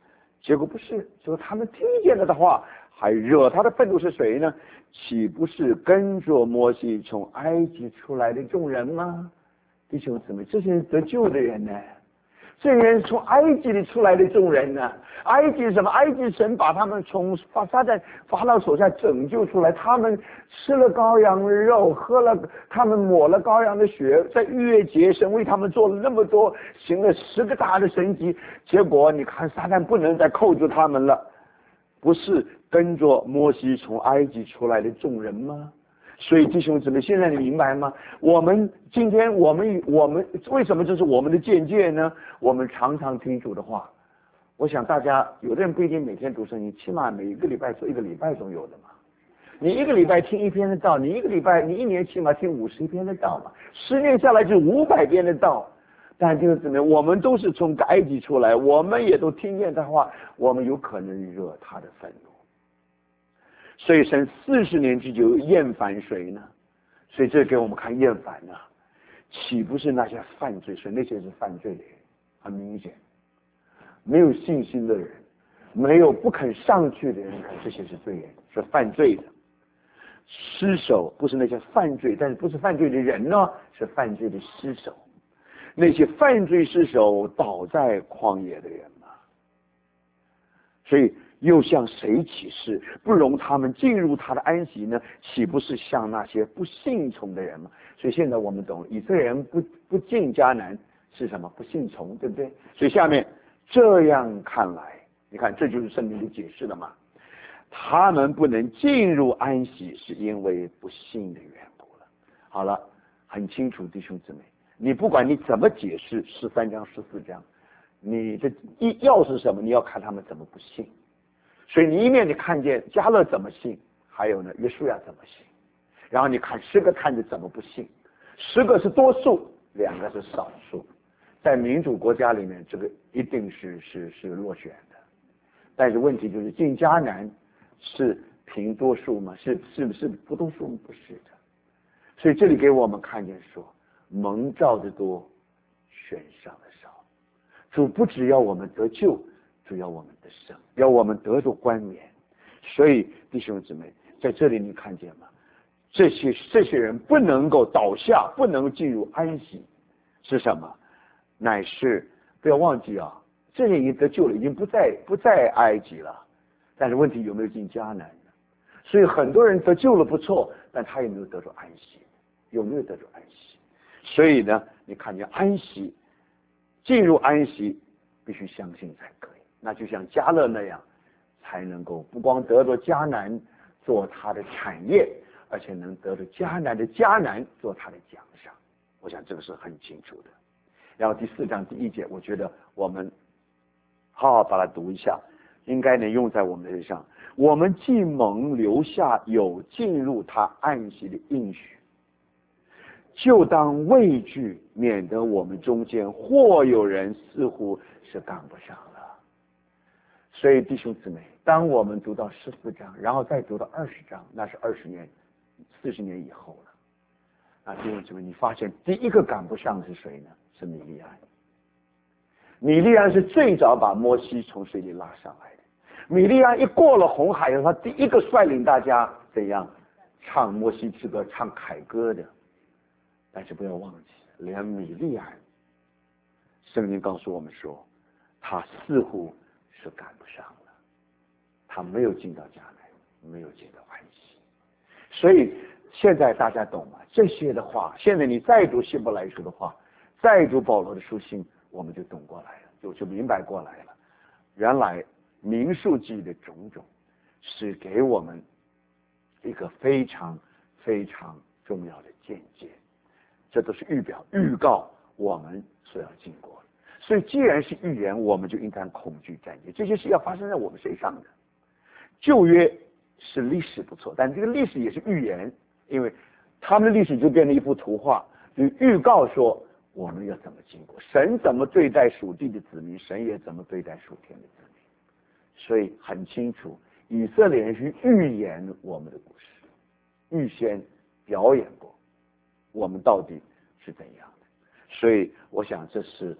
结果不是，说他们听见了的话，还惹他的愤怒是谁呢？岂不是跟着摩西从埃及出来的众人吗？弟兄姊妹，这些人得救的人呢？这些人从埃及里出来的众人呢？埃及什么？埃及神把他们从法撒旦法老手下拯救出来，他们吃了羔羊肉，喝了，他们抹了羔羊的血，在逾越节神为他们做了那么多，行了十个大的神迹，结果你看撒旦不能再扣住他们了，不是跟着摩西从埃及出来的众人吗？所以弟兄姊妹，现在你明白吗？我们今天我们我们为什么这是我们的见解呢？我们常常听主的话。我想大家有的人不一定每天读圣经，起码每一个礼拜做一个礼拜总有的嘛。你一个礼拜听一篇的道，你一个礼拜你一年起码听五十篇的道嘛，十年下来就五百篇的道。但弟兄姊妹，我们都是从埃及出来，我们也都听见他话，我们有可能惹他的愤怒。所以神四十年之久厌烦谁呢？所以这给我们看厌烦啊，岂不是那些犯罪？所以那些是犯罪的人，很明显，没有信心的人，没有不肯上去的人，这些是罪人，是犯罪的。尸首不是那些犯罪，但是不是犯罪的人呢？是犯罪的尸首。那些犯罪尸首倒在旷野的人嘛。所以又向谁起誓，不容他们进入他的安息呢？岂不是向那些不信从的人吗？所以现在我们懂，以色列人不不进迦南是什么？不信从，对不对？所以下面这样看来，你看这就是圣经的解释了嘛。他们不能进入安息，是因为不信的缘故了。好了，很清楚，弟兄姊妹，你不管你怎么解释十三章十四章，你的一要是什么，你要看他们怎么不信。所以你一面你看见迦勒怎么信，还有呢约书亚怎么信，然后你看十个探子怎么不信，十个是多数，两个是少数。在民主国家里面，这个一定是是是落选的。但是问题就是进迦南是凭多数吗？是是不是不多数吗？不是的。所以这里给我们看见说，蒙召的多，选上的少。主不只要我们得救，主要我们得胜，要我们得着冠冕。所以弟兄姊妹，在这里你看见吗？这些这些人不能够倒下，不能进入安息，是什么？乃是不要忘记啊，这些已经得救了，已经不在不在埃及了。但是问题有没有进迦南呢？所以很多人得救了不错，但他有没有得着安息？有没有得着安息？所以呢，你看见安息，进入安息必须相信才可以。那就像迦勒那样，才能够不光得着迦南做他的产业，而且能得着迦南的迦南做他的奖赏。我想这个是很清楚的。然后第四章第一节，我觉得我们好好把它读一下，应该能用在我们身上。我们既蒙留下有进入他安息的应许，就当畏惧，免得我们中间或有人似乎是赶不上了。所以弟兄姊妹，当我们读到十四章，然后再读到二十章，那是二十年、四十年以后了。啊，弟兄姊妹，你发现第一个赶不上的是谁呢？是米利安。米利安是最早把摩西从水里拉上来的。米利安一过了红海，他第一个率领大家怎样唱摩西之歌、唱凯歌的。但是不要忘记，连米利安，圣经告诉我们说，他似乎是赶不上了，他没有进到迦南，没有进到安息。所以现在大家懂吗？这些的话，现在你再读希伯来书的话，再读保罗的书信，我们就懂过来了，就就明白过来了。原来民数记的种种是给我们一个非常非常重要的见解，这都是预表预告我们所要经过的。所以既然是预言，我们就应该恐惧战兢，这些事要发生在我们身上的。旧约是历史不错，但这个历史也是预言，因为他们的历史就变成一幅图画，就预告说我们要怎么经过，神怎么对待属地的子民，神也怎么对待属天的子民。所以很清楚，以色列人是预言我们的故事，预先表演过我们到底是怎样的。所以我想这是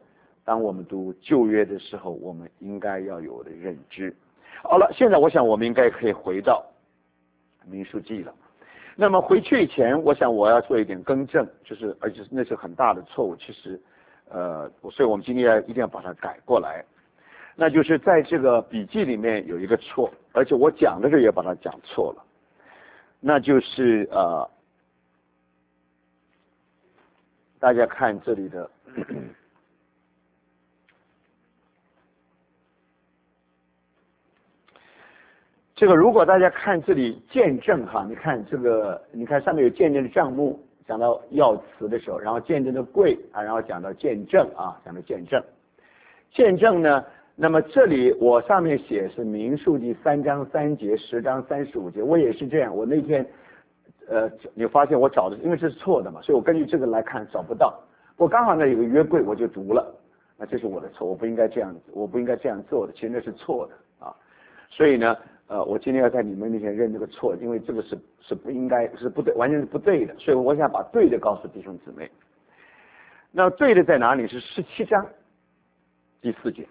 当我们读旧约的时候，我们应该要有的认知。好了，现在我想我们应该可以回到民数记了。那么回去以前，我想我要做一点更正，就是而且那是很大的错误，其实，呃，所以我们今天一定要把它改过来。那就是在这个笔记里面有一个错，而且我讲的时候也把它讲错了，那就是呃，大家看这里的。这个如果大家看这里见证哈，你看这个，你看上面有见证的账目，讲到要词的时候，然后见证的柜啊，然后讲到见证啊，讲到见证，见证呢，那么这里我上面写是民数记三章三节，十章三十五节，我也是这样，我那天呃，你发现我找的因为这是错的嘛，所以我根据这个来看找不到，我刚好那有个约柜我就读了，那这是我的错，我不应该这样，我不应该这样做的，其实那是错的啊，所以呢。呃，我今天要在你们面前认这个错，因为这个是是不应该，是不对，完全是不对的，所以我想把对的告诉弟兄姊妹。那对的在哪里？是十七章第四节。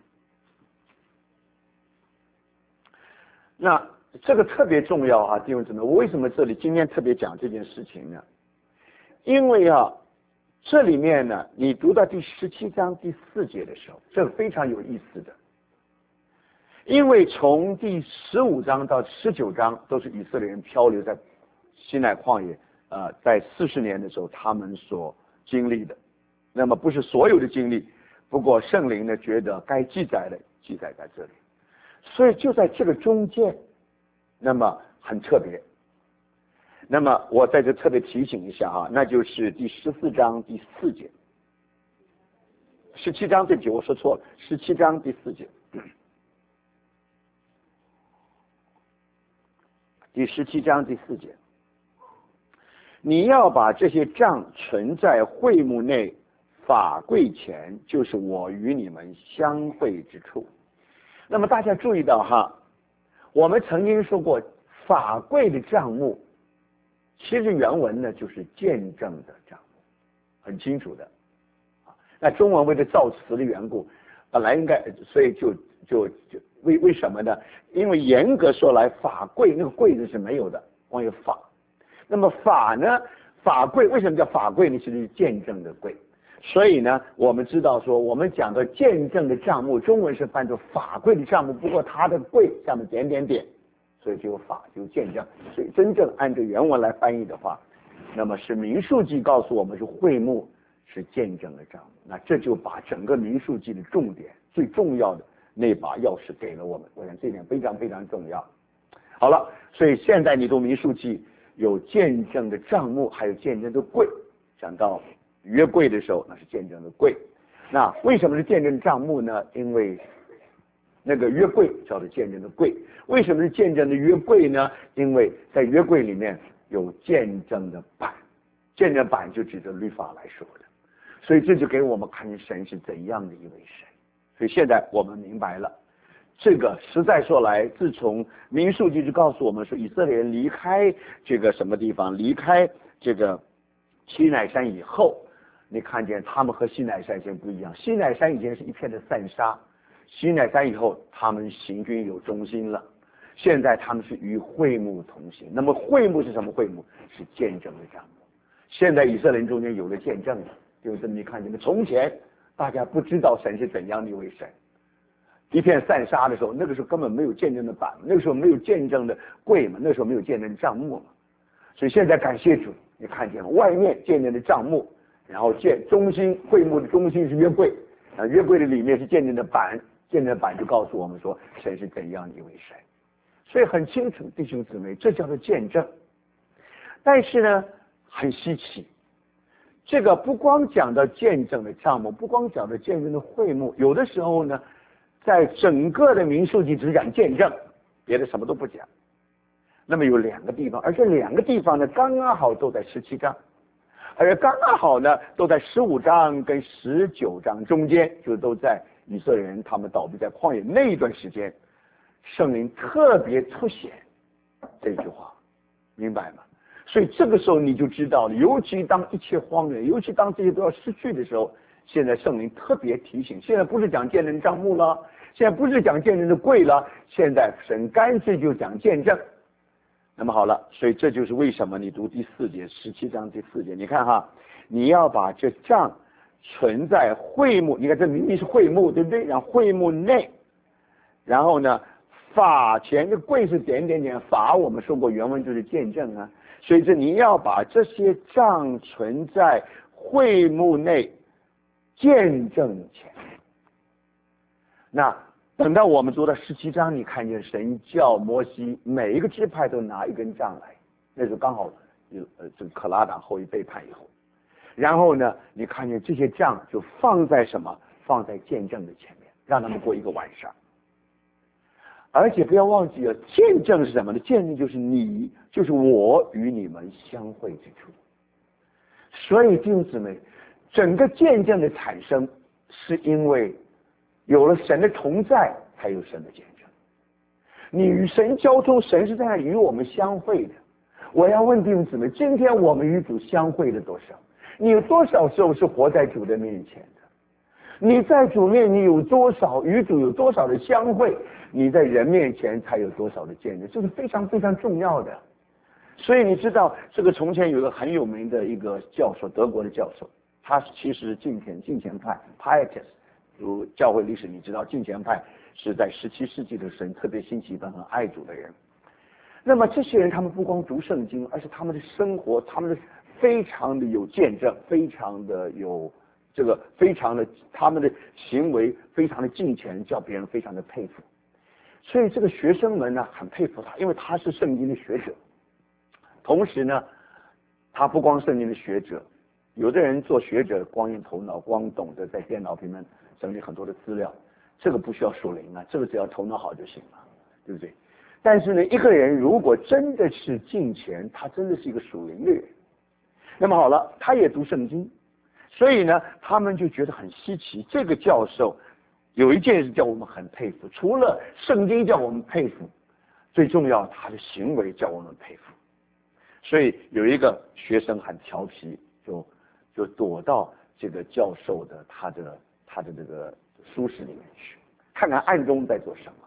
那这个特别重要啊，弟兄姊妹，我为什么这里今天特别讲这件事情呢？因为啊，这里面呢，你读到第十七章第四节的时候，这个非常有意思的。因为从第十五章到十九章都是以色列人漂流在西奈旷野，呃，在四十年的时候他们所经历的，那么不是所有的经历，不过圣灵呢觉得该记载的记载在这里，所以就在这个中间，那么很特别。那么我在这特别提醒一下哈，那就是第十四章第四节，十七章对不起，我说错了，十七章第四节。第十七章第四节，你要把这些账存在会幕内法柜前，就是我与你们相会之处。那么大家注意到哈，我们曾经说过法柜的账目，其实原文呢就是见证的账目，很清楚的。那中文为了造词的缘故，本来应该，所以就就就为为什么呢？因为严格说来，法柜那个柜子是没有的，光有法。那么法呢？法柜为什么叫法柜呢？其实是见证的柜。所以呢，我们知道说，我们讲的见证的账目，中文是翻作法柜的账目，不过它的柜下面点点点，所以就有法，就有见证。所以真正按照原文来翻译的话，那么是民数记告诉我们是会幕是见证的账目。那这就把整个民数记的重点、最重要的那把钥匙给了我们，我想这点非常非常重要。好了，所以现在你读民数记有见证的账目，还有见证的柜。讲到约柜的时候，那是见证的柜。那为什么是见证账目呢？因为那个约柜叫做见证的柜。为什么是见证的约柜呢？因为在约柜里面有见证的板，见证板就指着律法来说的，所以这就给我们看见神是怎样的一位神。所以现在我们明白了，这个实在说来，自从民数记就告诉我们说，以色列人离开这个什么地方，离开这个西乃山以后，你看见他们和西乃山先不一样。西乃山以前是一片的散沙，西乃山以后他们行军有中心了，现在他们是与会幕同行。那么会幕是什么会幕？是见证的账目。现在以色列人中间有了见证了，就是你看见没？从前大家不知道神是怎样的一位神，一片散沙的时候，那个时候根本没有见证的板，那个时候没有见证的柜嘛，那时候没有见证的账目嘛。所以现在感谢主，你看见外面见证的账目，然后见中心会幕的中心是约柜，啊，约柜的里面是见证的板，见证的板就告诉我们说神是怎样的一位神。所以很清楚，弟兄姊妹，这叫做见证。但是呢，很稀奇。这个不光讲到见证的账目，不光讲到见证的会幕，有的时候呢，在整个的民数记只讲见证，别的什么都不讲。那么有两个地方，而这两个地方呢，刚刚好都在十七章，而刚刚好呢，都在十五章跟十九章中间，就都在以色列人他们倒闭在旷野那一段时间，圣灵特别凸显这句话，明白吗？所以这个时候你就知道了，尤其当一切荒凉，尤其当这些都要失去的时候， 现在圣灵特别提醒，现在不是讲见证账目了，现在不是讲见证的柜了，现在神干脆就讲见证。那么好了，所以这就是为什么你读第四节十七章第四节，你看哈，你要把这账存在会幕，你看这明明是会幕，对不对？然后会幕内，然后呢法前这柜是点点点，法我们说过原文就是见证啊，所以这你要把这些账存在会幕内见证前面。那等到我们读到十七章，你看见神叫摩西每一个支派都拿一根杖来，那就刚好有呃这个可拉党后裔背叛以后，然后呢你看见这些杖就放在什么？放在见证的前面，让他们过一个晚上。而且不要忘记了，见证是什么呢？见证就是你，就是我与你们相会之处。所以弟兄姊妹，整个见证的产生是因为有了神的同在，才有神的见证。你与神交通，神是在那与我们相会的。我要问弟兄姊妹，今天我们与主相会了多少？你有多少时候是活在主的面前的？你在主面你有多少与主有多少的相会？你在人面前才有多少的见证，这是非常非常重要的。所以你知道，这个从前有个很有名的一个教授，德国的教授，他其实是敬虔敬虔派 Pietis。如教会历史，你知道敬虔派是在十七世纪的神特别兴起一般很爱主的人。那么这些人他们不光读圣经，而且他们的生活，他们的非常的有见证，非常的有这个非常的他们的行为非常的敬虔，叫别人非常的佩服。所以这个学生们呢很佩服他，因为他是圣经的学者。同时呢，他不光圣经的学者，有的人做学者光用头脑，光懂得在电脑里面整理很多的资料，这个不需要属灵啊，这个只要头脑好就行了，对不对？但是呢，一个人如果真的是敬虔，他真的是一个属灵的人。那么好了，他也读圣经，所以呢，他们就觉得很稀奇。这个教授有一件事叫我们很佩服，除了圣经叫我们佩服，最重要他的行为叫我们佩服。所以有一个学生很调皮，就就躲到这个教授的他的他的这个书室里面去，看看暗中在做什么。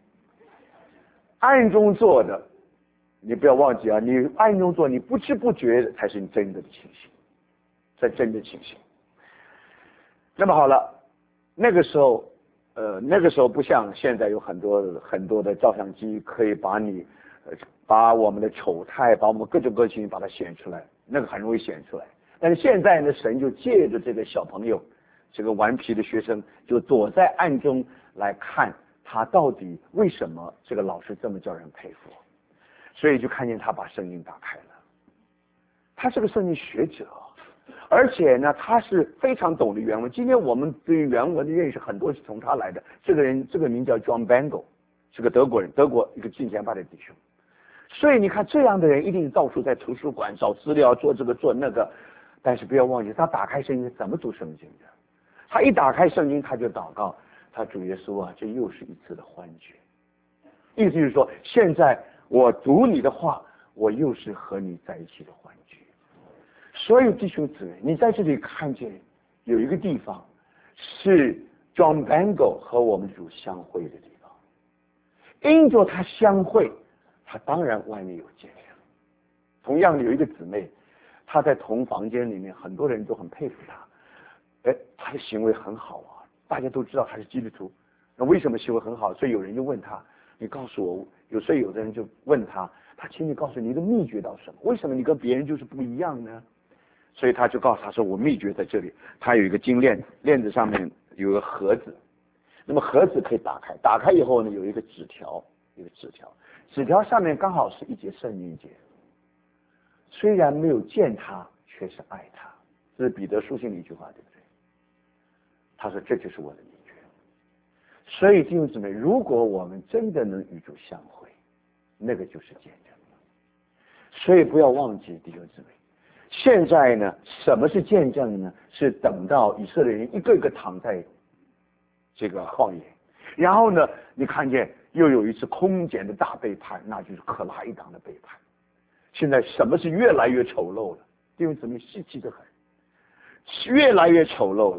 暗中做的，你不要忘记啊，你暗中做，你不知不觉的才是你真的清醒，在真的清醒。那么好了，那个时候，呃，那个时候不像现在有很多很多的照相机可以把你，呃，把我们的丑态，把我们各种各情把它显出来，那个很容易显出来。但是现在呢，神就借着这个小朋友，这个顽皮的学生，就躲在暗中来看他到底为什么这个老师这么叫人佩服。所以就看见他把圣经打开了，他是个圣经学者，而且呢他是非常懂得原文。今天我们对于原文的认识很多是从他来的。这个人这个名叫 John Bangel， 是个德国人，德国一个敬虔派的弟兄。所以你看这样的人一定到处在图书馆找资料，做这个做那个。但是不要忘记，他打开圣经怎么读圣经的？他一打开圣经他就祷告，他主耶稣啊，这又是一次的欢觉。意思就是说，现在我读你的话，我又是和你在一起的欢觉。所以弟兄姊妹，你在这里看见有一个地方是 John Bangel 和我们主相会的地方，因着他相会，他当然外面有见证。同样的有一个姊妹，她在同房间里面，很多人都很佩服她，哎，她的行为很好啊，大家都知道她是基督徒，那为什么行为很好？所以有人就问她，你告诉我，有时候有的人就问她，她请你告诉你的秘诀到什么？为什么你跟别人就是不一样呢？所以他就告诉他说，我秘诀在这里。他有一个金链子，链子上面有个盒子，那么盒子可以打开，打开以后呢，有一个纸条，一个纸条，纸条上面刚好是一节圣经节。虽然没有见他，却是爱他，这是彼得书信的一句话，对不对？他说这就是我的秘诀。所以弟兄姊妹，如果我们真的能与主相会，那个就是见证。所以不要忘记弟兄姊妹，现在呢，什么是见证呢？是等到以色列人一个一个躺在这个旷野，然后呢，你看见又有一次空前的大背叛，那就是可拉一党的背叛。现在什么是越来越丑陋了？弟兄姊妹，稀奇的很，越来越丑陋了。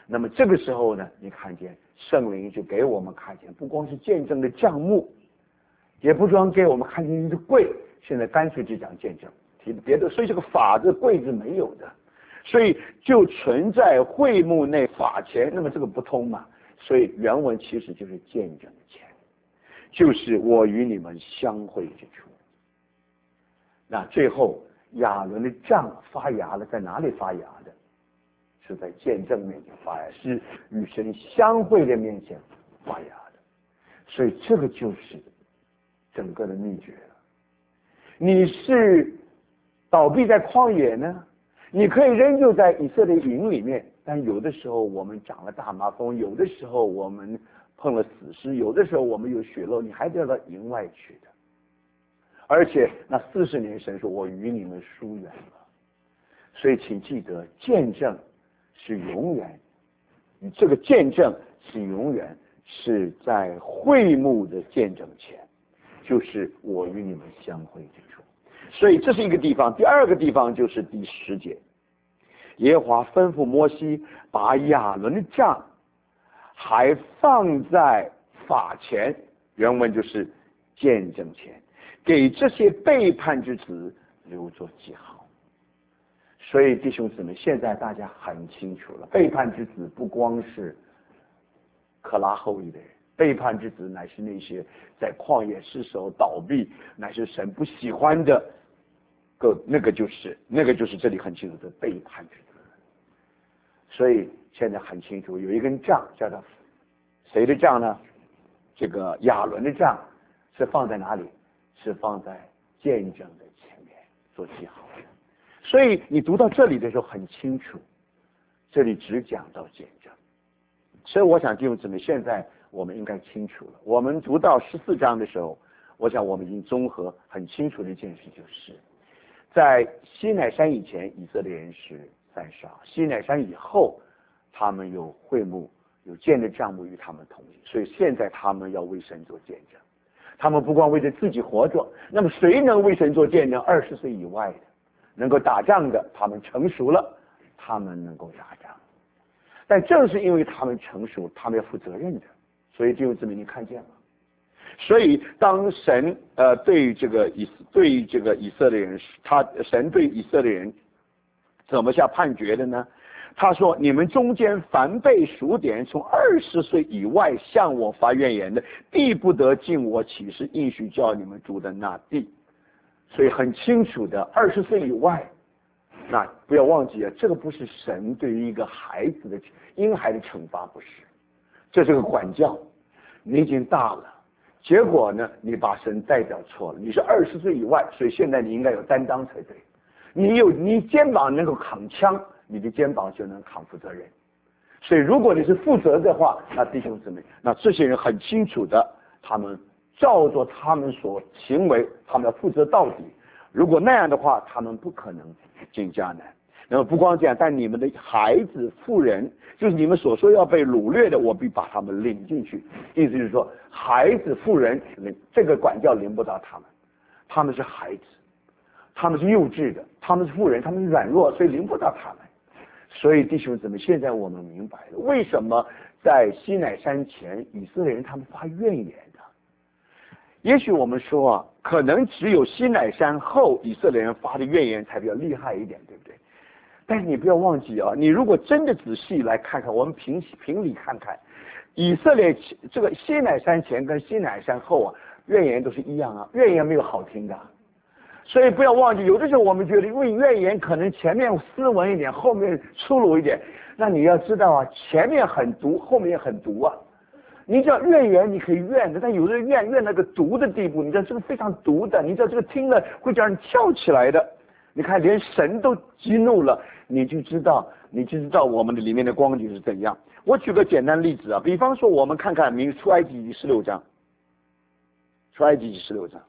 那么这个时候呢，你看见圣灵就给我们看见，不光是见证的帐幕，也不光给我们看见一个柜，现在干脆就讲见证，提别的，所以这个法字柜子没有的，所以就存在会幕内法前，那么这个不通嘛，所以原文其实就是见证前，就是我与你们相会之处。那最后亚伦的杖发芽了，在哪里发芽的？是在见证面前发芽，是与神相会的面前发芽的。所以这个就是整个的秘诀了。你是倒闭在旷野呢，你可以仍旧在以色列营里面，但有的时候我们长了大麻风，有的时候我们碰了死尸，有的时候我们有血漏，你还得要到营外去的。而且那四十年神说我与你们疏远了，所以请记得见证是永远，你这个见证是永远是在会幕的见证前，就是我与你们相会之处。所以这是一个地方。第二个地方就是第十节，耶和华吩咐摩西把亚伦的杖还放在法前，原文就是见证前，给这些背叛之子留作记号。所以弟兄姊妹，现在大家很清楚了，背叛之子不光是可拉后裔的人，背叛之子乃是那些在旷野失守倒闭，乃是神不喜欢的个，那个就是那个就是这里很清楚的背叛之子。所以现在很清楚，有一根杖叫做谁的杖呢？这个亚伦的杖是放在哪里？是放在见证的前面做记号的。所以你读到这里的时候很清楚，这里只讲到见证。所以我想弟兄姊妹，现在我们应该清楚了。我们读到十四章的时候，我想我们已经综合很清楚的一件事，就是在西乃山以前以色列人是三十二，西乃山以后他们有会幕，有见证帐幕与他们同行，所以现在他们要为神做见证。他们不光为着自己活着，那么谁能为神做见证？二十岁以外的能够打仗的，他们成熟了，他们能够打仗。但正是因为他们成熟，他们要负责任的。所以弟兄姊妹，你看见了？所以当神呃对这个以对这个以色列人，他神对以色列人怎么下判决的呢？他说：你们中间凡被数点从二十岁以外向我发怨言的，必不得进我启示应许叫你们住的那地。所以很清楚的，二十岁以外，那不要忘记啊，这个不是神对于一个孩子的婴孩的惩罚，不是，这是个管教。你已经大了，结果呢，你把神代表错了。你是二十岁以外，所以现在你应该有担当才对。你有你肩膀能够扛枪，你的肩膀就能扛负责任。所以如果你是负责的话，那弟兄姊妹，那这些人很清楚的，他们照着他们所行为，他们要负责到底。如果那样的话，他们不可能进迦南。那么不光这样，但你们的孩子、妇人，就是你们所说要被掳掠的，我必把他们领进去。意思就是说，孩子、妇人，这个管教临不到他们，他们是孩子，他们是幼稚的，他们是妇人，他们是软弱，所以临不到他们。所以弟兄姊妹，现在我们明白了，为什么在西乃山前，以色列人他们发怨言的。也许我们说啊，可能只有西乃山后，以色列人发的怨言才比较厉害一点，对不对？但是你不要忘记啊，你如果真的仔细来看看，我们平平理看看，以色列这个西乃山前跟西乃山后啊，怨言都是一样啊，怨言没有好听的。所以不要忘记，有的时候我们觉得因为怨言可能前面斯文一点，后面粗鲁一点，那你要知道啊，前面很毒，后面也很毒啊。你知道怨言你可以怨的，但有的怨怨那个毒的地步，你知道这个非常毒的，你知道这个听了会叫人跳起来的。你看连神都激怒了，你就知道你就知道我们的里面的光景是怎样。我举个简单例子啊，比方说我们看看民出埃及记十六章，出埃及记十六章。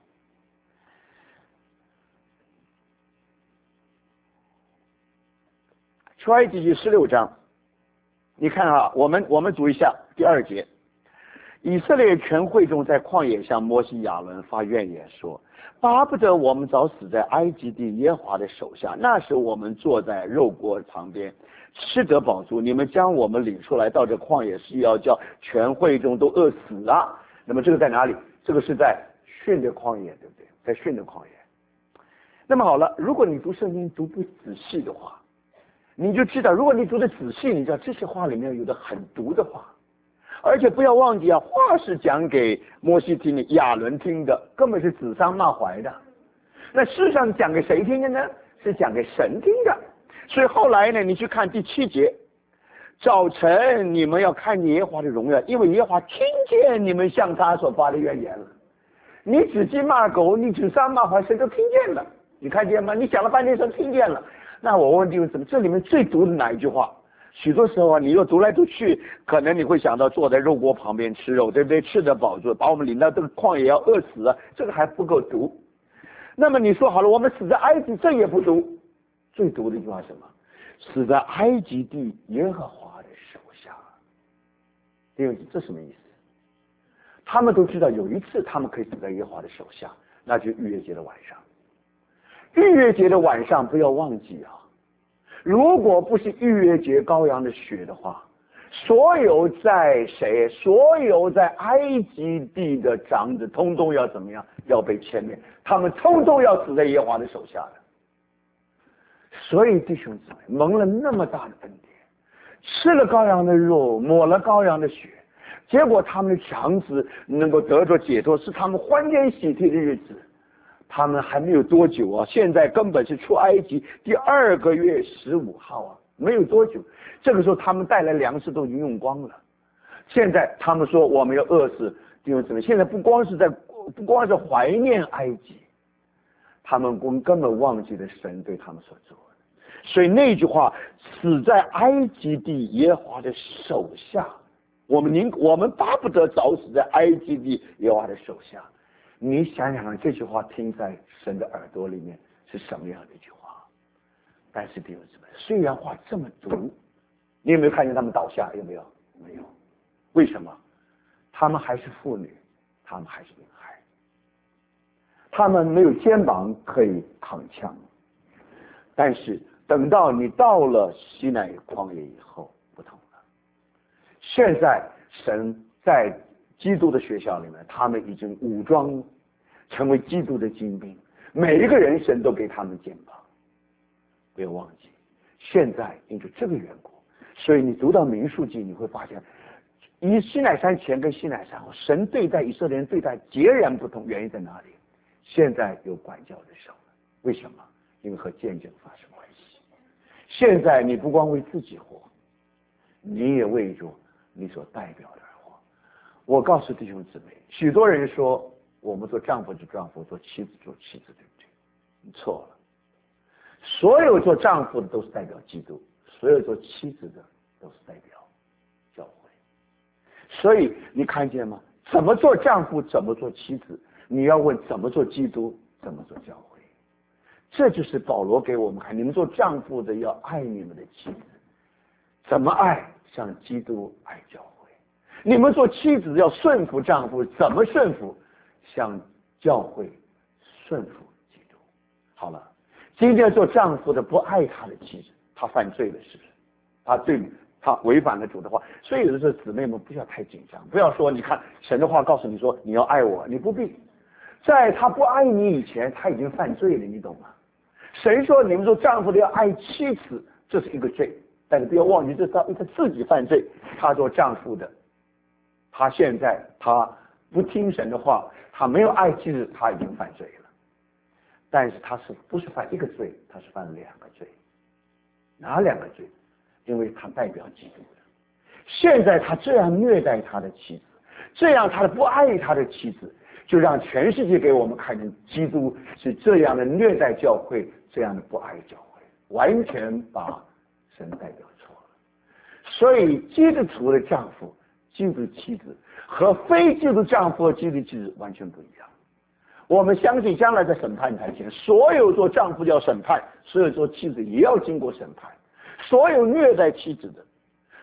出埃及记十六章，你看啊，我们我们读一下第二节。 以色列全会众在旷野向摩西亚伦发怨言说，巴不得我们早死在埃及地耶和华的手下，那时我们坐在肉锅旁边吃得饱足，你们将我们领出来到这旷野是要叫全会众都饿死了。那么这个在哪里？这个是在训的旷野，对不对？在训的旷野。那么好了，如果你读圣经读不仔细的话，你就知道，如果你读的仔细，你知道这些话里面有的很毒的话。而且不要忘记啊，话是讲给摩西听的，亚伦听的，根本是指桑骂槐的。那事实上讲给谁听的呢？是讲给神听的。所以后来呢，你去看第七节，早晨你们要看耶和华的荣耀，因为耶和华听见你们向他所发的怨言了。你指鸡骂狗，你指桑骂槐，谁都听见了，你看见吗？你讲了半天，神听见了。那我问你，为什么这里面最毒的哪一句话？许多时候啊，你又读来读去，可能你会想到坐在肉锅旁边吃肉，对不对？吃得饱足，把我们领到这个旷野要饿死啊，这个还不够毒。那么你说好了，我们死在埃及，这也不毒。最毒的一句话是什么？死在埃及地耶和华的手下。弟兄，这什么意思？他们都知道有一次他们可以死在耶和华的手下，那就是逾越节的晚上。逾越节的晚上不要忘记啊，如果不是逾越节羔羊的血的话，所有在谁，所有在埃及地的长子，通通要怎么样？要被歼灭，他们通通要死在耶和华的手下的。所以弟兄姊妹，蒙了那么大的恩典，吃了羔羊的肉，抹了羔羊的血，结果他们的长子能够得着解脱，是他们欢天喜地的日子。他们还没有多久啊，现在根本是出埃及第二个月十五号啊，没有多久。这个时候他们带来粮食都已经用光了。现在他们说我们要饿死，弟兄姊妹，现在不光是在不光是怀念埃及，他们根本忘记了神对他们所做的。所以那句话，死在埃及地耶和华的手下，我们宁我们巴不得早死在埃及地耶和华的手下。你想想看，这句话听在神的耳朵里面是什么样的一句话？但是弟兄姊妹，虽然话这么毒，你有没有看见他们倒下？有没有？没有。为什么？他们还是妇女，他们还是婴孩，他们没有肩膀可以扛枪。但是等到你到了西奈旷野以后，不同了。现在神在基督的学校里面，他们已经武装成为基督的精兵，每一个人神都给他们肩膀。不要忘记，现在因着这个缘故，所以你读到民数记，你会发现以西乃山前跟西乃山后，神对待以色列人对待截然不同。原因在哪里？现在有管教的手了。为什么？因为和见证发生关系。现在你不光为自己活，你也为着你所代表的。我告诉弟兄姊妹，许多人说我们做丈夫做丈夫，做妻子做妻子，对不对？你错了。所有做丈夫的都是代表基督，所有做妻子的都是代表教会。所以你看见吗？怎么做丈夫，怎么做妻子，你要问怎么做基督，怎么做教会。这就是保罗给我们看，你们做丈夫的要爱你们的妻子，怎么爱？像基督爱教会。你们做妻子要顺服丈夫，怎么顺服？向教会顺服基督。好了，今天做丈夫的不爱他的妻子，他犯罪了，是不是？他对他违反了主的话。所以有的时候姊妹们不要太紧张，不要说你看神的话告诉你说你要爱我，你不必。在他不爱你以前，他已经犯罪了，你懂吗？神说你们做丈夫的要爱妻子，这是一个罪，但是不要忘记这是他自己犯罪。他做丈夫的，他现在他不听神的话，他没有爱妻子，他已经犯罪了。但是他是不是犯一个罪？他是犯两个罪。哪两个罪？因为他代表基督的。现在他这样虐待他的妻子，这样他的不爱他的妻子，就让全世界给我们看见基督是这样的虐待教会，这样的不爱教会，完全把神代表错了。所以基督徒的丈夫、基督妻子和非基督丈夫和基督妻子完全不一样。我们相信将来在审判台前，所有做丈夫要审判，所有做妻子也要经过审判。所有虐待妻子的，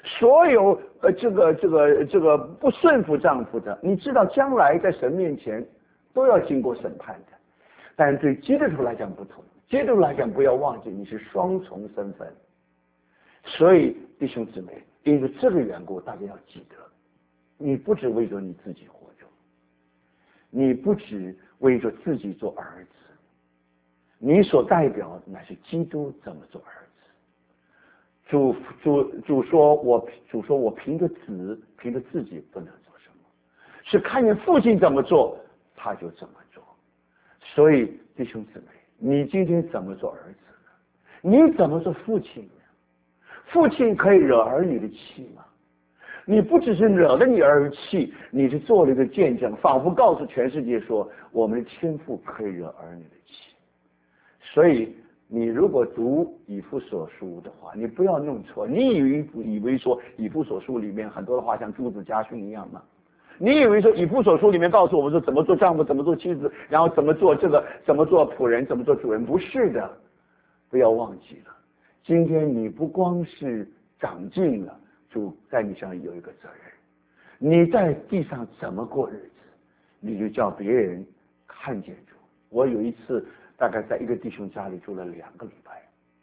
所有呃这个这个这个不顺服丈夫的，你知道将来在神面前都要经过审判的。但是对基督徒来讲不同，基督徒来讲不要忘记你是双重身份。所以弟兄姊妹，因为这个缘故，大家要记得，你不只为着你自己活着，你不只为着自己做儿子，你所代表的乃是基督怎么做儿子。主主主说我主说我凭着子凭着自己不能做什么，是看见父亲怎么做他就怎么做。所以弟兄姊妹，你今天怎么做儿子呢？你怎么做父亲呢？父亲可以惹儿女的气吗？你不只是惹了你儿女气，你是做了一个见证，仿佛告诉全世界说我们的天父可以惹儿女的气。所以你如果读以弗所书的话，你不要弄错，你以为以为说以弗所书里面很多的话像诸子家训一样吗？你以为说以弗所书里面告诉我们说怎么做丈夫，怎么做妻子，然后怎么做这个，怎么做仆人，怎么做主人？不是的，不要忘记了，今天你不光是长进了，主在你上有一个责任，你在地上怎么过日子，你就叫别人看见主。我有一次大概在一个弟兄家里住了两个礼拜，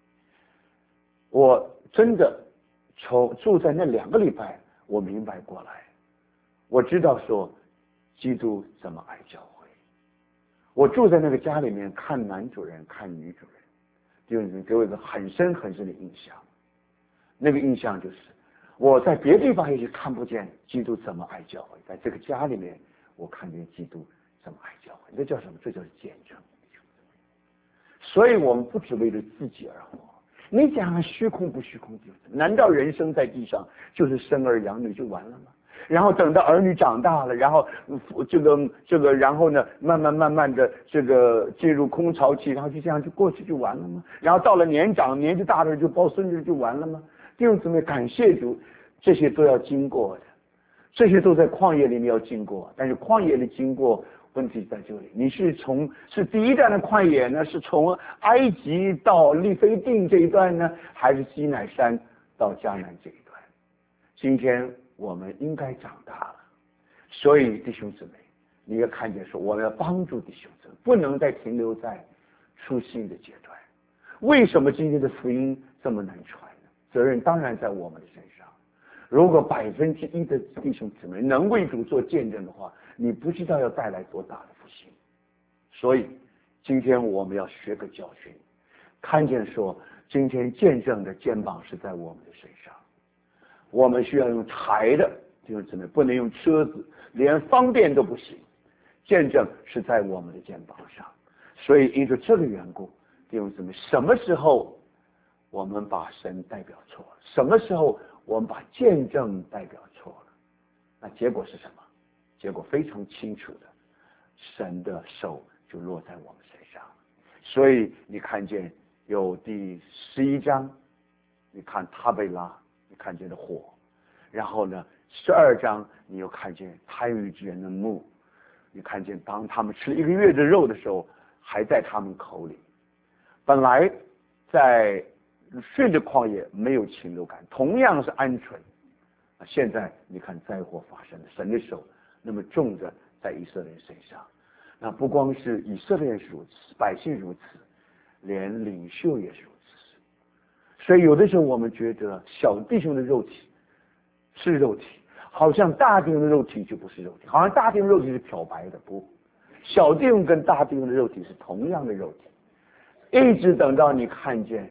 我真的从住在那两个礼拜，我明白过来，我知道说基督怎么爱教会。我住在那个家里面，看男主人看女主人，就给我一个很深很深的印象。那个印象就是我在别的地方也许看不见基督怎么爱教会，在这个家里面我看见基督怎么爱教会。这叫什么？这叫见证。所以我们不只为了自己而活。你讲虚空不虚空？难道人生在地上就是生儿养女就完了吗？然后等到儿女长大了，然后这个这个，然后呢，慢慢慢慢的这个进入空巢期，然后就这样就过去就完了吗？然后到了年长年纪大了就抱孙子就完了吗？弟兄姊妹，感谢主，这些都要经过的，这些都在旷野里面要经过。但是旷野的经过，问题在这里，你是从是第一段的旷野呢，是从埃及到利非定这一段呢，还是西乃山到迦南这一段？今天我们应该长大了，所以弟兄姊妹，你要看见说，我们要帮助弟兄姊妹，不能再停留在初信的阶段。为什么今天的福音这么难传呢？责任当然在我们的身上。如果百分之一的弟兄姊妹能为主做见证的话，你不知道要带来多大的复兴。所以今天我们要学个教训，看见说今天见证的肩膀是在我们的身上，我们需要用抬的弟兄姊妹，不能用车子，连方便都不行，见证是在我们的肩膀上。所以因着这个缘故，弟兄姊妹，什么时候我们把神代表错了，什么时候我们把见证代表错了，那结果是什么？结果非常清楚的，神的手就落在我们身上。所以你看见有第十一章，你看他被拉，你看见了火，然后呢十二章你又看见贪欲之人的目，你看见当他们吃了一个月的肉的时候还在他们口里。本来在训的旷野没有禽流感，同样是鹌鹑，现在你看灾祸发生了，神的手那么重的在以色列人身上。那不光是以色列人是如此，百姓如此，连领袖也是如此。所以有的时候我们觉得小弟兄的肉体是肉体，好像大弟兄的肉体就不是肉体，好像大弟兄的肉体是漂白的。不，小弟兄跟大弟兄的肉体是同样的肉体。一直等到你看见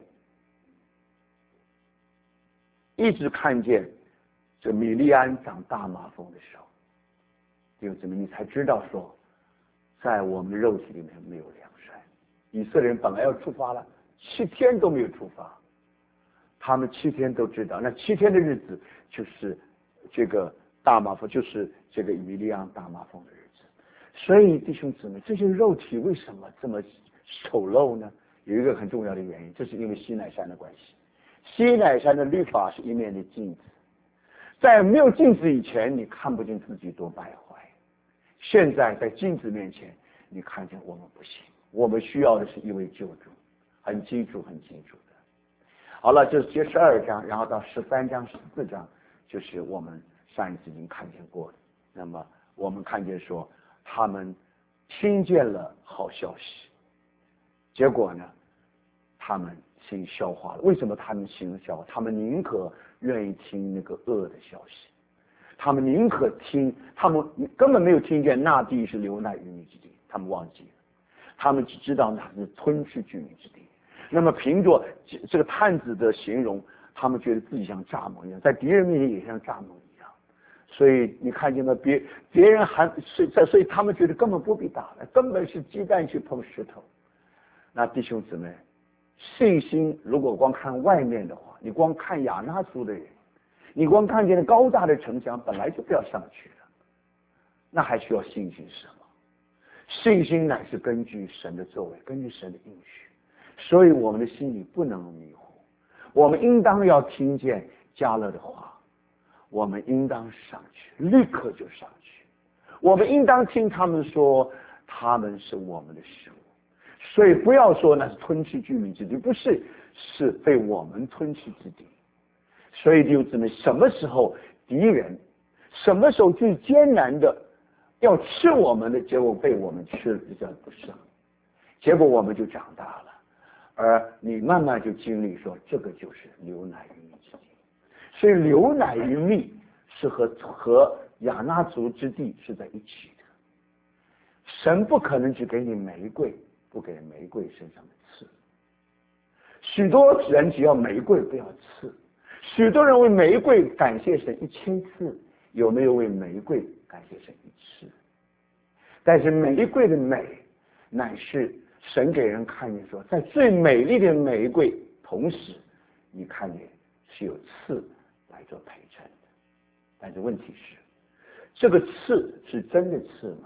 一直看见这米利安长大麻风的时候，弟兄姊妹，你才知道说在我们肉体里面没有良善。以色列人本来要出发了，七天都没有出发，他们七天都知道，那七天的日子就是这个大麻风，就是这个米利安大麻风的日子。所以弟兄姊妹，这些肉体为什么这么丑陋呢？有一个很重要的原因，这是因为西乃山的关系。西乃山的律法是一面的镜子，在没有镜子以前你看不见自己多败坏，现在在镜子面前你看见我们不行，我们需要的是一位救主，很清楚很清楚的。好了，这是第十二章，然后到十三章十四章， 就是我们上一次已经看见过的。那么我们看见说，他们听见了好消息，结果呢，他们心消化了。为什么他们心消化？他们宁可愿意听那个恶的消息，他们宁可听，他们根本没有听见那地是流奶与蜜之地，他们忘记了，他们只知道那是吞噬居民之地。那么凭着这个探子的形容，他们觉得自己像蚱蜢一样，在敌人面前也像蚱蜢一样。所以你看见吗？别别人还所以所以他们觉得根本不必打了，根本是鸡蛋去碰石头。那弟兄姊妹，信心如果光看外面的话，你光看亚纳族的人，你光看见了高大的城墙，本来就不要上去了，那还需要信心什么？信心乃是根据神的作为，根据神的应许。所以我们的心里不能迷糊，我们应当要听见迦勒的话，我们应当上去，立刻就上去。我们应当听他们说，他们是我们的食物。所以不要说那是吞吃居民之地，不是，是被我们吞吃之地。所以弟兄姊妹，什么时候敌人，什么时候最艰难的要吃我们的，结果被我们吃了，这叫不胜。结果我们就长大了。而你慢慢就经历说，这个就是流奶与蜜之地。所以流奶与蜜是和和亚纳族之地是在一起的。神不可能只给你玫瑰，不给玫瑰身上的刺。许多人只要玫瑰不要刺，许多人为玫瑰感谢神一千次，有没有为玫瑰感谢神一次？但是玫瑰的美乃是神给人看见说，在最美丽的玫瑰同时，你看见是有刺来做陪衬的。但是问题是，这个刺是真的刺吗？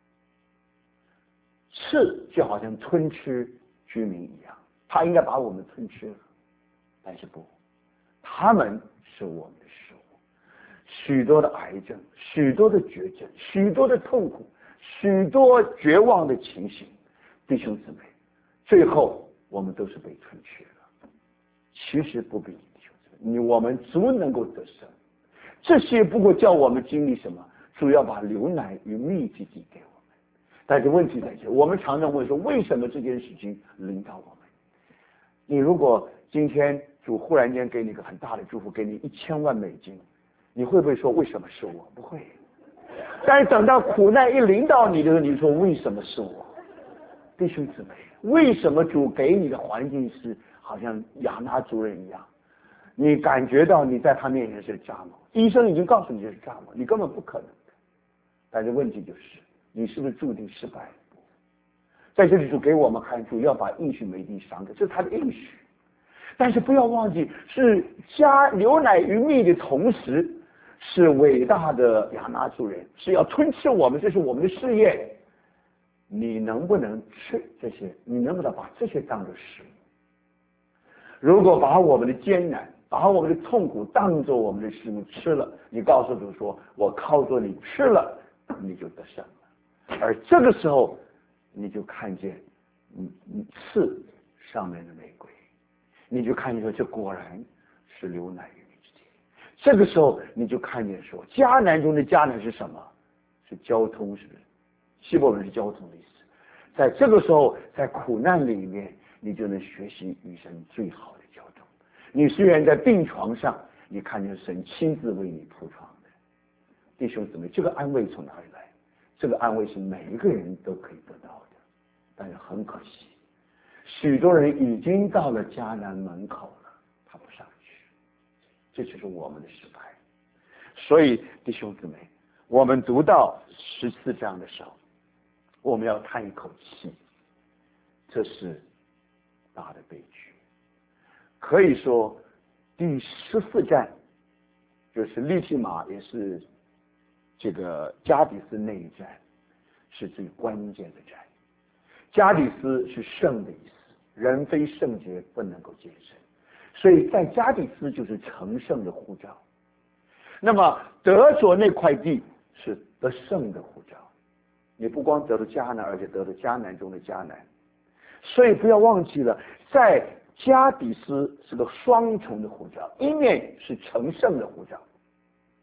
刺就好像吞吃居民一样，他应该把我们吞吃了，但是不，他们是我们的食物。许多的癌症，许多的绝症，许多的痛苦，许多绝望的情形，弟兄姊妹，最后我们都是被吞吃了。其实不必，弟兄姊妹，你我们足能够得胜。这些不过叫我们经历什么？主要把流奶与蜜之地给我们。但是问题在这，我们常常会说，为什么这件事情临到我们？你如果今天主忽然间给你一个很大的祝福，给你一千万美金，你会不会说为什么是我？不会。但是等到苦难一临到你的时候，你说为什么是我？弟兄姊妹，为什么主给你的环境是好像亚纳族人一样？你感觉到你在他面前是蚱蜢，医生已经告诉你是蚱蜢，你根本不可能的。但是问题就是，你是不是注定失败？在这里主给我们看出要把应许美地赏给，这是他的应许。但是不要忘记，是加牛奶与蜜的同时，是伟大的亚纳族人是要吞吃我们，这是我们的事业。你能不能吃这些？你能不能把这些当作食物？如果把我们的艰难，把我们的痛苦当作我们的食物吃了，你告诉主说，我靠着你吃了，你就得胜了。而这个时候，你就看见，嗯嗯，刺上面的玫瑰，你就看见说，这果然是流奶与蜜之地。这个时候，你就看见说，迦南中的迦南是什么？是交通，是不是？希伯伦是交通的意思。在这个时候，在苦难里面，你就能学习与神最好的交通。你虽然在病床上，你看见神亲自为你铺床的。弟兄姊妹，这个安慰从哪里来？这个安慰是每一个人都可以得到的，但是很可惜，许多人已经到了迦南门口了，他不上去，这就是我们的失败。所以弟兄姊妹，我们读到十四章的时候，我们要叹一口气，这是大的悲剧。可以说第十四战就是利提马，也是这个加底斯那一战是最关键的战。加底斯是圣的意思，人非圣洁不能够见神，所以在加底斯就是成圣的呼召。那么得着那块地是得胜的呼召，你不光得了迦南，而且得了迦南中的迦南。所以不要忘记了，在加底斯是个双重的呼召，一面是成圣的呼召，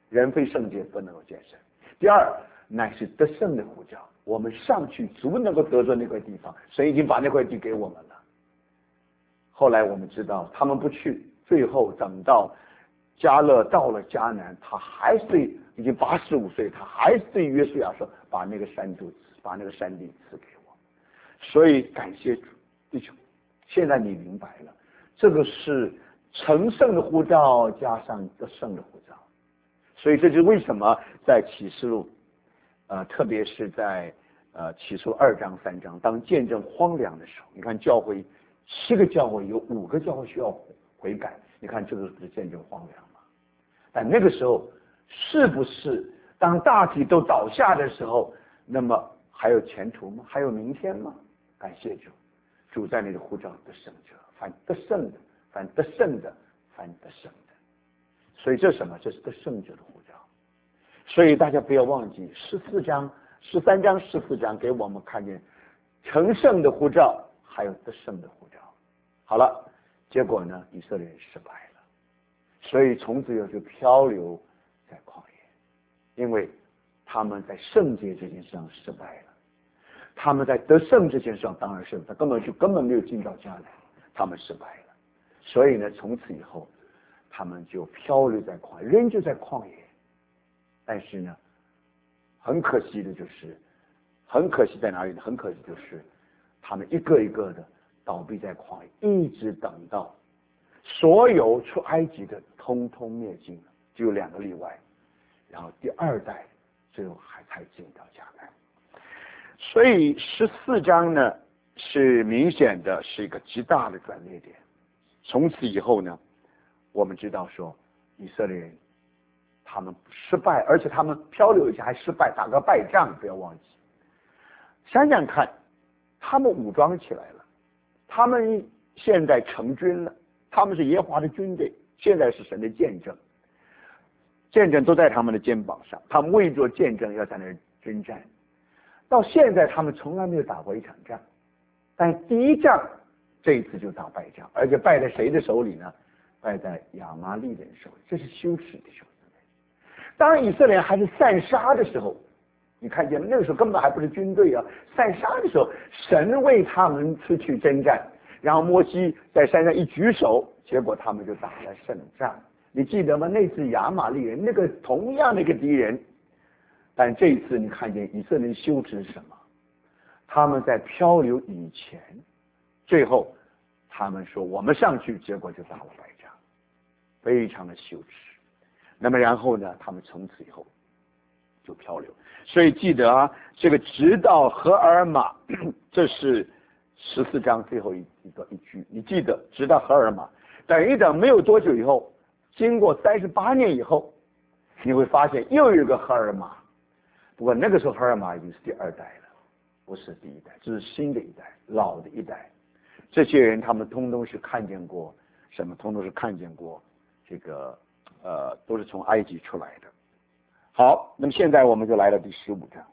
人非圣洁不能够见神。第二，乃是得胜的呼召，我们上去足能够得着那块地方，神已经把那块地给我们了。后来我们知道他们不去，最后等到迦勒到了迦南，他还是已经八十五岁，他还是对约书亚说，把那个山都把那个山地赐给我。所以感谢主，弟兄，现在你明白了，这个是成圣的呼召加上得胜的呼召。所以这就是为什么在启示录呃特别是在呃启示录二章三章，当见证荒凉的时候，你看教会七个教会有五个教会需要悔改，你看这个是见证荒凉嘛？但那个时候是不是当大体都倒下的时候，那么还有前途吗？还有明天吗？感谢主，主在那里呼召得胜者，凡得胜的，凡得胜的，凡得胜的。所以这是什么？这是得胜者的呼召。所以大家不要忘记十四章、十三章、十四章给我们看见成圣的呼召，还有得胜的呼召。好了，结果呢，以色列人失败了，所以从此以后就漂流在旷野，因为他们在圣洁这件事上失败了，他们在得胜这件事上当然是他根本就根本没有进到迦南，他们失败了，所以呢，从此以后他们就漂流在旷野，人就在旷野。但是呢，很可惜的就是，很可惜在哪里呢？很可惜就是他们一个一个的倒闭在旷野，一直等到所有出埃及的通通灭尽了，只有两个例外，然后第二代最后还才进到迦南。所以十四章呢是明显的是一个极大的转捩点。从此以后呢，我们知道说以色列人他们失败，而且他们漂流一下还失败，打个败仗，不要忘记。想想看，他们武装起来了，他们现在成军了，他们是耶和华的军队，现在是神的见证，见证都在他们的肩膀上，他们为做见证要在那儿征战。到现在他们从来没有打过一场仗，但第一仗这一次就打败仗，而且败在谁的手里呢？败在亚玛力人手里，这是羞耻的兄弟们。当以色列还是散沙的时候，你看见那个时候根本还不是军队啊，散沙的时候，神为他们出去征战，然后摩西在山上一举手，结果他们就打了胜仗。你记得吗？那次亚玛力人那个同样的一个敌人，但这一次你看见以色列人羞耻是什么？他们在漂流以前，最后他们说我们上去，结果就打了败仗，非常的羞耻。那么然后呢，他们从此以后就漂流。所以记得啊，这个直到荷尔玛，这是十四章最后一一个一句，你记得直到荷尔玛，等一等没有多久以后，经过三十八年以后，你会发现又有一个荷尔玛。不过那个时候荷尔玛已经是第二代了，不是第一代，这是新的一代，老的一代。这些人他们通通是看见过什么？通通是看见过这个呃，都是从埃及出来的。好，那么现在我们就来到第十五章。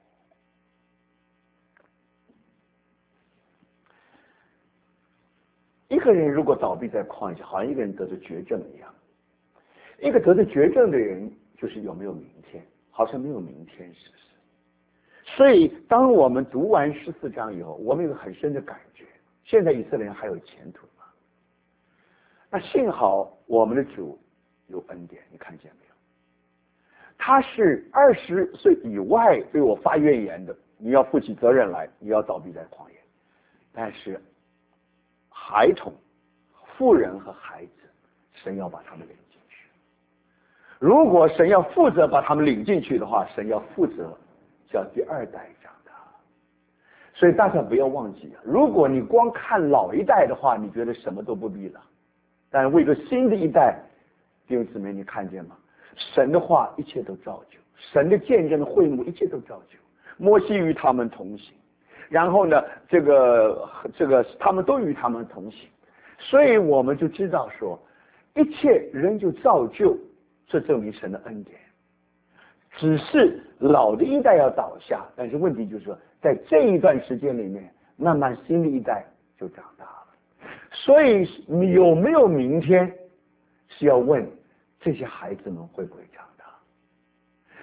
一个人如果倒闭在旷野，好像一个人得着绝症一样。一个得着绝症的人，就是有没有明天？好像没有明天，是不是？所以，当我们读完十四章以后，我们有个很深的感觉：现在以色列人还有前途吗？那幸好我们的主有恩典，你看见没有？他是二十岁以外对我发怨言的，你要负起责任来，你要倒闭在旷野。但是孩童、妇人和孩子，神要把他们领进去。如果神要负责把他们领进去的话，神要负责叫第二代长大。所以大家不要忘记，如果你光看老一代的话，你觉得什么都不必了。但是为了新的一代，弟兄姊妹，你看见吗？神的话一切都造就，神的见证的会幕一切都造就。摩西与他们同行，然后呢，这个这个他们都与他们同行，所以我们就知道说，一切人就造就，这证明神的恩典。只是老的一代要倒下，但是问题就是说，在这一段时间里面，慢慢新的一代就长大了。所以有没有明天，是要问这些孩子们会不会长大。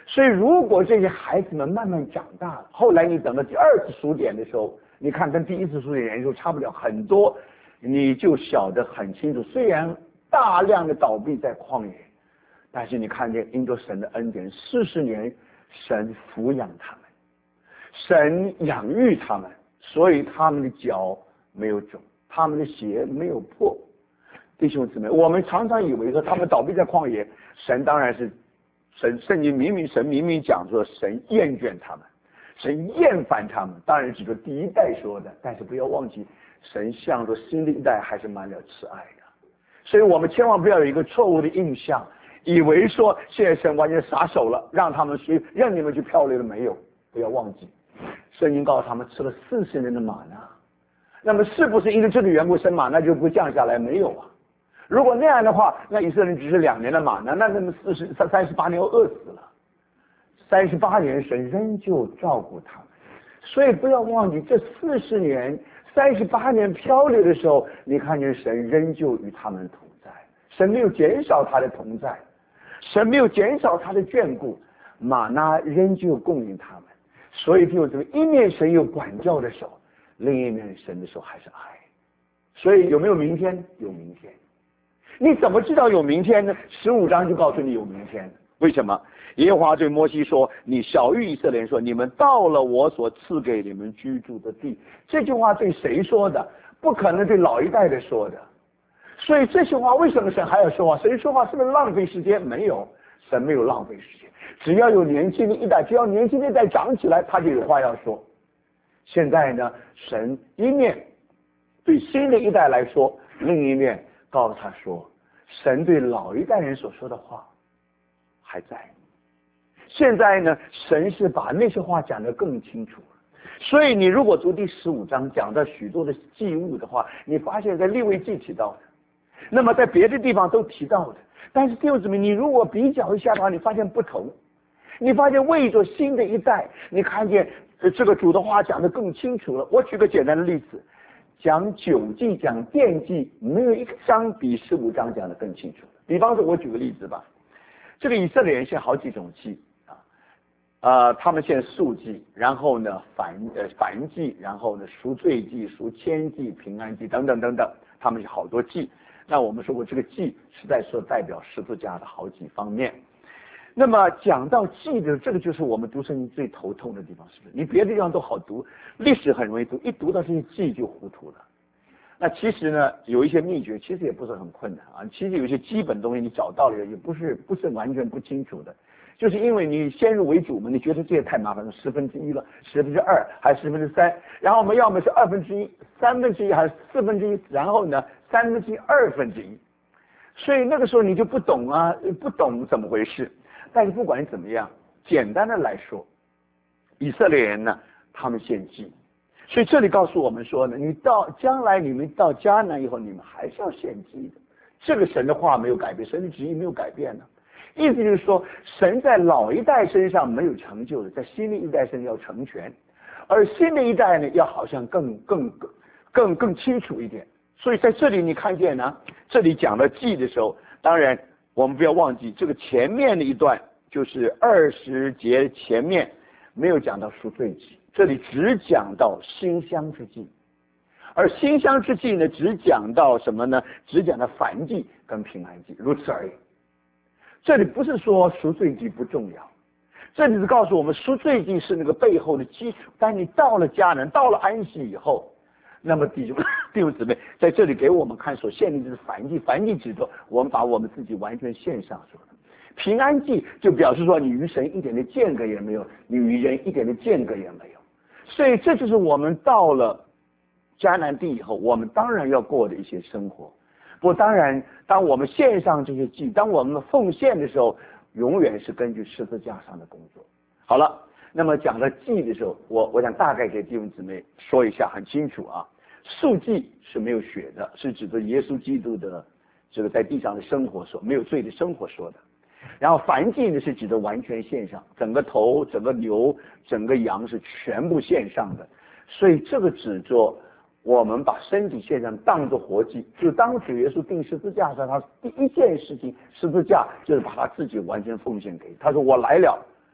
所以如果这些孩子们慢慢长大了，后来你等到第二次数点的时候，你看跟第一次数点人数差不了很多，你就晓得很清楚，虽然大量的倒闭在旷野，但是你看见因着神的恩典，四十年神抚养他们，神养育他们，所以他们的脚没有肿，他们的鞋没有破。弟兄姊妹，我们常常以为说他们倒闭在旷野，神当然是神，圣经明明神明明讲说神厌倦他们，神厌烦他们，当然只是第一代说的，但是不要忘记神向着新的一代还是满了慈爱的。所以我们千万不要有一个错误的印象，以为说现在神完全撒手了，让他们去任你们去漂流了，没有。不要忘记圣经告诉他们吃了四十年的玛纳，那么是不是因为这个缘故神玛纳就不降下来？没有啊。如果那样的话，那以色列人只是两年的玛纳，那那么四十三三十八年要饿死了。三十八年神仍旧照顾他们，所以不要忘记这四十年三十八年漂流的时候，你看见神仍旧与他们同在，神没有减少他的同在，神没有减少他的眷顾，玛纳仍旧供应他们。所以就这么一面神有管教的手，另一面神的手还是爱。所以有没有明天？有明天。你怎么知道有明天呢？十五章就告诉你有明天。为什么？耶和华对摩西说：“你晓谕以色列人说，你们到了我所赐给你们居住的地。”这句话对谁说的？不可能对老一代的说的。所以这句话为什么神还要说话？神说话是不是浪费时间？没有，神没有浪费时间。只要有年轻的一代，只要年轻的一代长起来，他就有话要说。现在呢，神一面对新的一代来说，另一面告诉他说，神对老一代人所说的话还在。现在呢，神是把那些话讲得更清楚了。所以你如果读第十五章讲到许多的祭物的话，你发现在利未记提到的，那么在别的地方都提到的，但是弟兄姊妹，你如果比较一下的话，你发现不同。你发现为着新的一代，你看见这个主的话讲得更清楚了。我举个简单的例子，讲酒祭讲奠祭，没有一个章比十五章讲得更清楚。比方说我举个例子吧，这个以色列人现在好几种祭啊，呃，他们现在素祭，然后呢燔呃燔祭，然后呢赎罪祭、赎愆祭、平安祭等等等等，他们有好多祭。那我们说过这个祭实在说代表十字架的好几方面。那么讲到祭的，这个就是我们读圣经最头痛的地方，是不是？你别的地方都好读，历史很容易读，一读到这些祭就糊涂了。那其实呢，有一些秘诀，其实也不是很困难啊。其实有一些基本东西你找到了，也不是不是完全不清楚的，就是因为你先入为主嘛，你觉得这也太麻烦了，十分之一了，十分之二还是十分之三，然后我们要么是二分之一、三分之一还是四分之一，然后呢三分之一、二分之一，所以那个时候你就不懂啊，不懂怎么回事。但是不管怎么样，简单的来说，以色列人呢，他们献祭，所以这里告诉我们说呢，你到将来你们到迦南以后，你们还是要献祭的。这个神的话没有改变，神的旨意没有改变呢。意思就是说，神在老一代身上没有成就的，在新的一代身上要成全，而新的一代呢，要好像更更更更更清楚一点。所以在这里你看见呢，这里讲到祭的时候，当然。我们不要忘记，这个前面的一段就是二十节前面没有讲到赎罪祭，这里只讲到馨香之祭，而馨香之祭呢，只讲到什么呢？只讲到燔祭跟平安祭，如此而已。这里不是说赎罪祭不重要，这里是告诉我们赎罪祭是那个背后的基础。但你到了迦南，到了安息以后，那么弟兄弟兄姊妹，在这里给我们看所献的就是燔祭，燔祭指的我们把我们自己完全献上说的。平安祭就表示说你与神一点的间隔也没有，你与人一点的间隔也没有。所以这就是我们到了迦南地以后，我们当然要过的一些生活。不过当然，当我们献上这些祭，当我们奉献的时候，永远是根据十字架上的工作。好了，那么讲到祭的时候，我我想大概给弟兄姊妹说一下，很清楚啊。素祭是没有血的，是指的耶稣基督的这个在地上的生活说，没有罪的生活说的。然后燔祭呢是指的完全献上，整个头、整个牛、整个羊是全部献上的。所以这个指着我们把身体献上当作活祭，就当主耶稣钉十字架上，他第一件事情，十字架就是把他自己完全奉献给他。说我来了，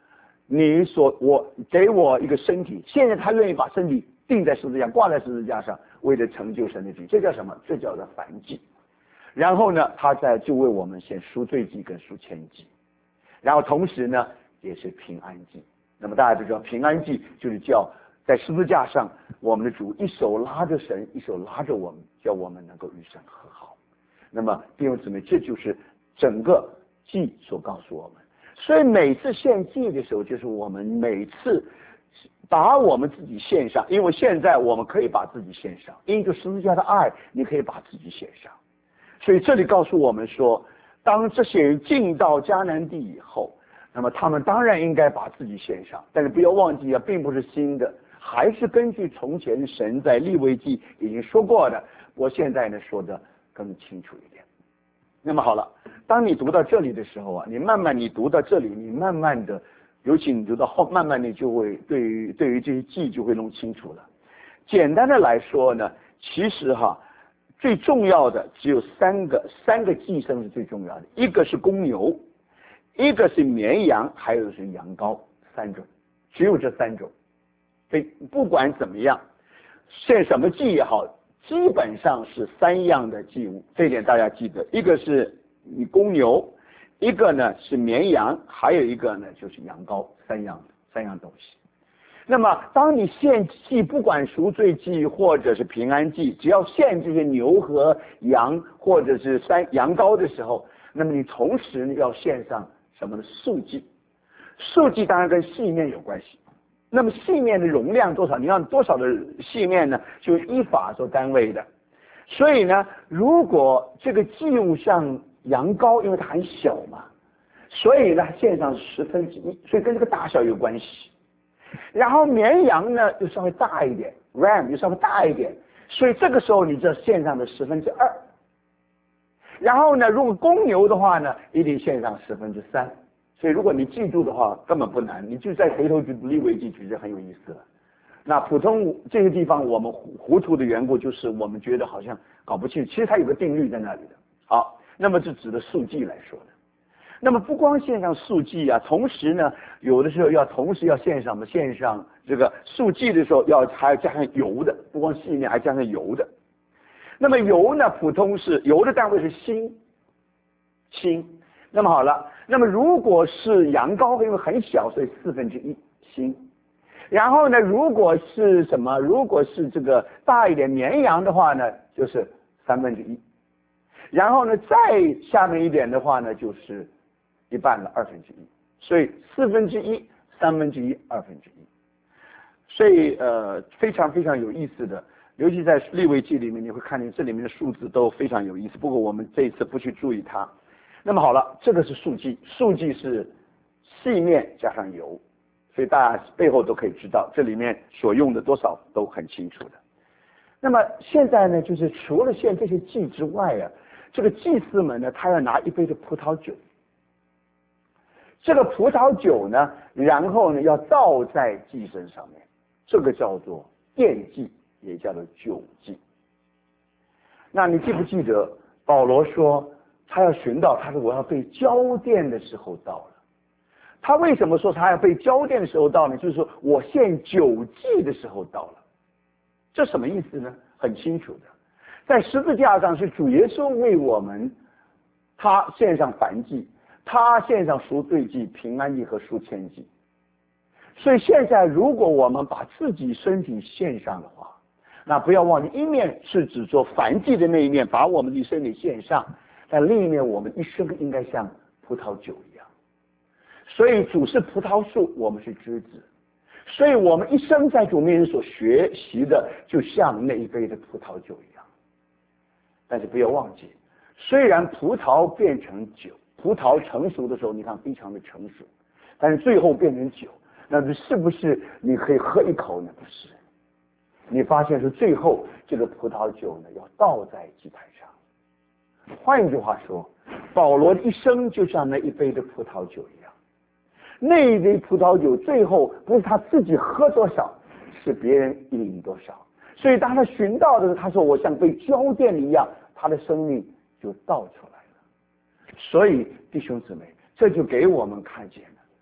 你所我给我一个身体，现在他愿意把身体钉在十字架，挂在十字架上，为了成就神的旨意，这叫什么？这叫做燔祭。然后呢，他在就为我们献赎罪祭跟赎愆祭，然后同时呢也是平安祭。那么大家都知道，平安祭就是叫在十字架上，我们的主一手拉着神，一手拉着我们，叫我们能够与神和好。那么弟兄姊妹，这就是整个祭所告诉我们。所以每次献祭的时候，就是我们每次把我们自己献上，因为现在我们可以把自己献上，因着十字架的爱，你可以把自己献上。所以这里告诉我们说，当这些人进到迦南地以后，那么他们当然应该把自己献上，但是不要忘记啊，并不是新的，还是根据从前神在利未记已经说过的，我现在呢说的更清楚一点。那么好了，当你读到这里的时候啊，你慢慢你读到这里，你慢慢的，尤其你读到后，慢慢你就会对于对于这些记就会弄清楚了。简单的来说呢，其实哈，最重要的只有三个，三个祭牲是最重要的，一个是公牛，一个是绵羊，还有是羊羔，三种，只有这三种。所以不管怎么样，献什么祭也好，基本上是三样的祭物，这一点大家记得，一个是你公牛，一个呢是绵羊，还有一个呢就是羊羔，三样三样东西。那么当你献祭，不管赎罪祭或者是平安祭，只要献这些牛和羊或者是山羊羔的时候，那么你同时要献上什么呢？素祭。素祭当然跟细面有关系，那么细面的容量多少，你要多少的细面呢，就依法做单位的。所以呢，如果这个祭物像羊羔，因为它很小嘛，所以呢献上十分之一，所以跟这个大小有关系。然后绵羊呢就稍微大一点 ，ram 就稍微大一点，所以这个时候你这献上的十分之二。然后呢，如果公牛的话呢，一定献上十分之三。所以如果你记住的话，根本不难，你就再回头去读利未记，其实很有意思了。那普通这个地方我们糊涂的缘故，就是我们觉得好像搞不清楚，其实它有个定律在那里的。好，那么这指的素祭来说的。那么不光献上素祭啊，同时呢，有的时候要同时要献上什么？献上这个素祭的时候要还要加上油的，不光细面还加上油的。那么油呢，普通是油的单位是斤，斤。那么好了，那么如果是羊羔，因为很小，所以四分之一斤。然后呢，如果是什么？如果是这个大一点绵羊的话呢，就是三分之一。然后呢，再下面一点的话呢，就是一半了，二分之一。所以四分之一、三分之一、二分之一。所以呃，非常非常有意思的，尤其在利未记里面，你会看见这里面的数字都非常有意思。不过我们这一次不去注意它。那么好了，这个是素祭，素祭是细面加上油，所以大家背后都可以知道，这里面所用的多少都很清楚的。那么现在呢，就是除了献这些祭之外啊，这个祭司们呢，他要拿一杯的葡萄酒。这个葡萄酒呢，然后呢要倒在祭牲上面，这个叫做奠祭，也叫做酒祭。那你记不记得保罗说他要寻到，他说我要被浇奠的时候到了。他为什么说他要被浇奠的时候到呢？就是说我献酒祭的时候到了。这什么意思呢？很清楚的，在十字架上是主耶稣为我们，他献上燔祭，他献上赎罪祭、平安祭和赎愆祭。所以现在如果我们把自己身体献上的话，那不要忘记，一面是指做燔祭的那一面，把我们的身体献上，但另一面我们一生应该像葡萄酒一样。所以主是葡萄树，我们是枝子，所以我们一生在主面前所学习的，就像那一杯的葡萄酒一样。但是不要忘记，虽然葡萄变成酒，葡萄成熟的时候，你看非常的成熟，但是最后变成酒，那是不是你可以喝一口呢？不是，你发现是最后这个葡萄酒呢要倒在祭坛上。换一句话说，保罗的一生就像那一杯的葡萄酒一样，那一杯葡萄酒最后不是他自己喝多少，是别人饮多少。所以当他寻到的时候，他说我像被浇奠一样，他的生命就倒出来了。所以弟兄姊妹，这就给我们看见了，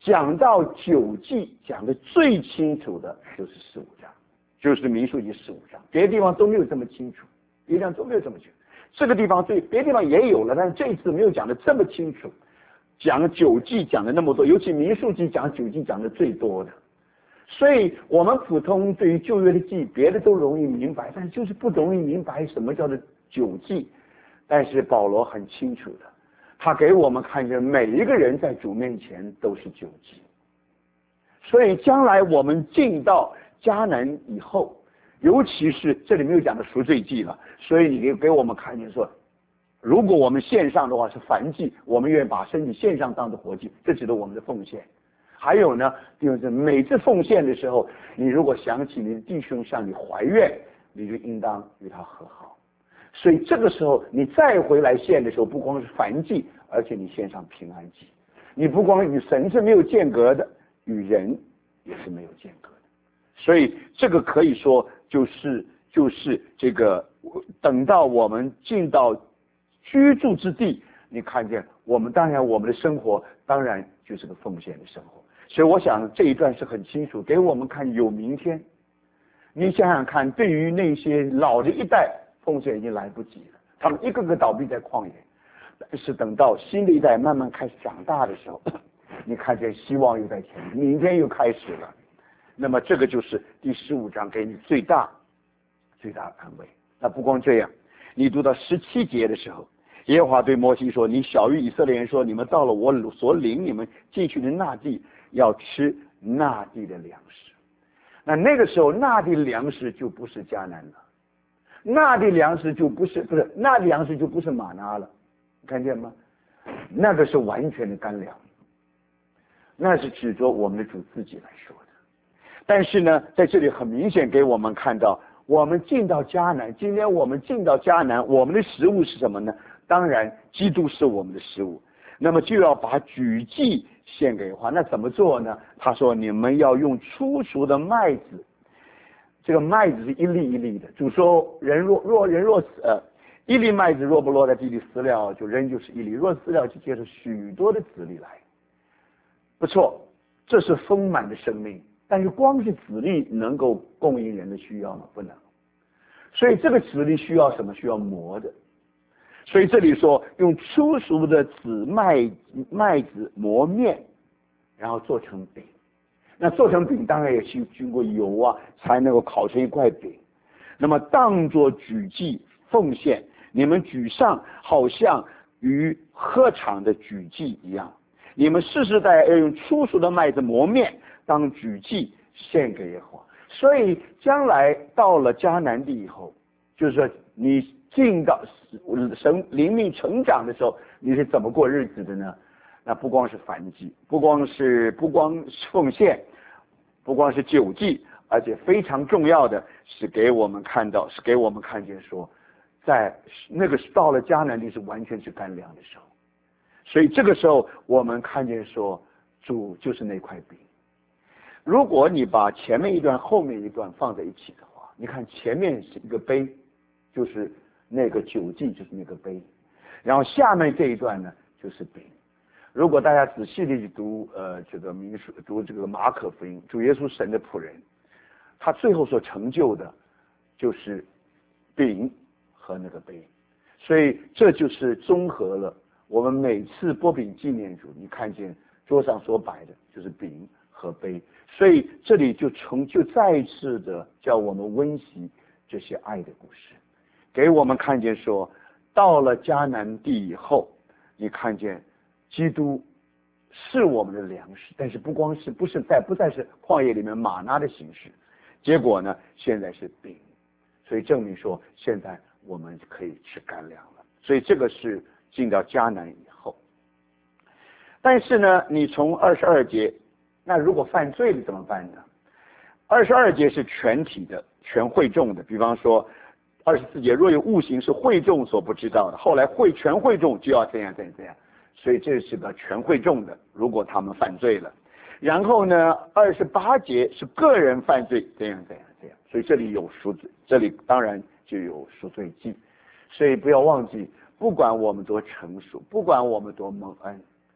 讲到九祭讲的最清楚的就是十五章，就是民数记十五章，别的地方都没有这么清楚，别的地方都没有这么清楚。这个地方最，别的地方也有了，但是这一次没有讲的这么清楚。讲九祭讲的那么多，尤其民数记讲九祭讲的最多的。所以我们普通对于旧约的祭，别的都容易明白，但是就是不容易明白什么叫做九祭。但是保罗很清楚的，他给我们看见每一个人在主面前都是九祭。所以将来我们进到迦南以后，尤其是这里没有讲的赎罪祭了，所以你给给我们看见说，如果我们献上的话是燔祭，我们愿意把身体献上当作活祭，这指的我们的奉献。还有呢，就是每次奉献的时候，你如果想起你的弟兄向你怀怨，你就应当与他和好。所以这个时候你再回来献的时候，不光是燔祭，而且你献上平安祭。你不光与神是没有间隔的，与人也是没有间隔的。所以这个可以说就是就是这个，等到我们进到居住之地，你看见我们当然我们的生活当然就是个奉献的生活。所以我想这一段是很清楚给我们看有明天。你想想看，对于那些老的一代，奉献已经来不及了，他们一个个倒闭在旷野。但是等到新的一代慢慢开始长大的时候，你看见希望又在前面，明天又开始了。那么这个就是第十五章给你最大最大的安慰。那不光这样，你读到十七节的时候，耶和华对摩西说，你晓谕以色列人说，你们到了我所领你们进去的那地，要吃那地的粮食。那那个时候那地粮食就不是迦南了，那地粮食就不是不是那地粮食就不是玛拿了，看见吗？那个是完全的干粮，那是指着我们的主自己来说的。但是呢，在这里很明显给我们看到，我们进到迦南，今天我们进到迦南，我们的食物是什么呢？当然基督是我们的食物，那么就要把举祭献给他。那怎么做呢？他说你们要用初熟的麦子，这个麦子是一粒一粒的。主说人若若人若呃一粒麦子若不落在地里死了，就人就是一粒，若死了就结出许多的子粒来。不错，这是丰满的生命，但是光是子粒能够供应人的需要吗？不能。所以这个子粒需要什么？需要磨的。所以这里说用初熟的紫麦麦子磨面，然后做成饼。那做成饼当然也是经过油啊，才能够烤成一块饼。那么当作举祭奉献，你们举上好像与禾场的举祭一样。你们世世代代要用初熟的麦子磨面当举祭献给耶和华。所以将来到了迦南地以后，就是说你进到神灵命成长的时候，你是怎么过日子的呢？那不光是燔祭，不光是不光是奉献，不光是酒祭，而且非常重要的是给我们看到，是给我们看见说，在那个到了迦南地是完全是干粮的时候。所以这个时候我们看见说，主就是那块饼。如果你把前面一段后面一段放在一起的话，你看前面是一个杯，就是那个酒祭，就是那个杯，然后下面这一段呢就是饼。如果大家仔细的去读呃这个民书，读这个马可福音，主耶稣神的仆人，他最后所成就的就是饼和那个杯。所以这就是综合了我们每次擘饼纪念主，你看见桌上所摆的就是饼和杯。所以这里就从就再一次的叫我们温习这些爱的故事，给我们看见说，到了迦南地以后，你看见基督是我们的粮食，但是不光是不是在不再是旷野里面玛拿的形式，结果呢现在是饼，所以证明说现在我们可以吃干粮了。所以这个是进到迦南以后。但是呢，你从二十二节，那如果犯罪了怎么办呢？二十二节是全体的，全会众的。比方说二十四节，若有误行是会众所不知道的，后来会全会众就要这样这样这样。所以这是个全会众的，如果他们犯罪了。然后呢，二十八节是个人犯罪，这样这样这样。所以这里有赎罪，这里当然就有赎罪祭。所以不要忘记，不管我们多成熟，不管我们多蒙恩，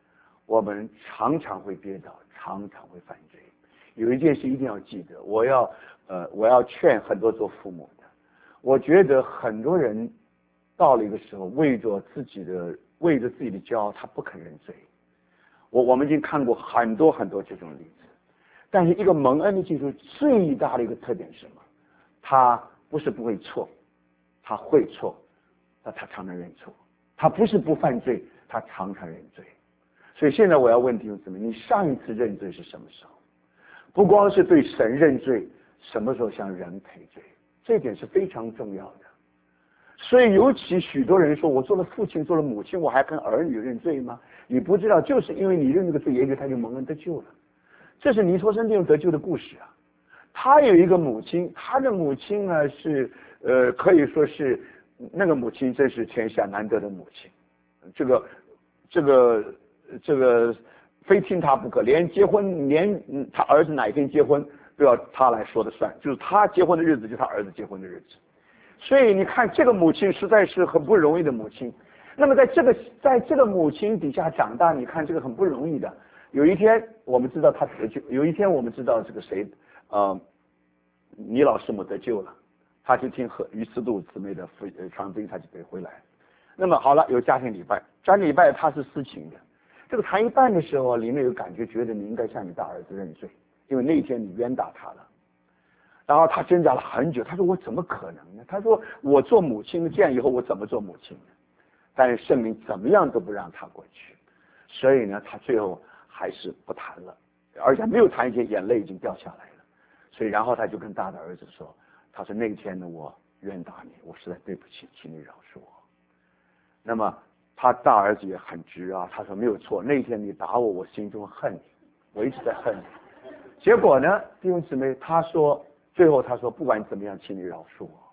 我们常常会跌倒，常常会犯罪。有一件事一定要记得，我要呃我要劝很多做父母的，我觉得很多人到了一个时候，为着自己的为着自己的骄傲，他不肯认罪。我我们已经看过很多很多这种例子，但是一个蒙恩的基督最大的一个特点是什么？他不是不会错，他会错，但他常常认错。他不是不犯罪，他常常认罪。所以现在我要问弟兄姊妹，你上一次认罪是什么时候？不光是对神认罪，什么时候向人赔罪？这点是非常重要的。所以尤其许多人说，我做了父亲做了母亲，我还跟儿女认罪吗？你不知道，就是因为你认这个罪，也许他就蒙恩得救了。这是尼托生弟兄得救的故事啊。他有一个母亲，他的母亲呢是呃可以说是那个母亲真是天下难得的母亲，这个这个这个非听他不可，连结婚连他儿子哪一天结婚都要他来说的算，就是他结婚的日子就是他儿子结婚的日子。所以你看这个母亲实在是很不容易的母亲。那么在这个在这个母亲底下长大，你看这个很不容易的。有一天我们知道他得救，有一天我们知道这个谁呃倪老师母得救了，他就听和于思度姊妹的呃传福音，他就得回来。那么好了，有家庭礼拜，家庭礼拜他是私情的。这个谈一半的时候，里面有感觉，觉得你应该向你大儿子认罪，因为那一天你冤打他了。然后他挣扎了很久，他说我怎么可能呢？他说我做母亲这样以后我怎么做母亲呢？但是圣灵怎么样都不让他过去，所以呢他最后还是不谈了，而且没有谈一些眼泪已经掉下来了。所以然后他就跟大的儿子说，他说那天呢我冤打你，我实在对不起，请你饶恕我。那么他大儿子也很直啊，他说没有错，那天你打我，我心中恨你，我一直在恨你。结果呢弟兄姊妹，他说最后他说不管怎么样请你饶恕我。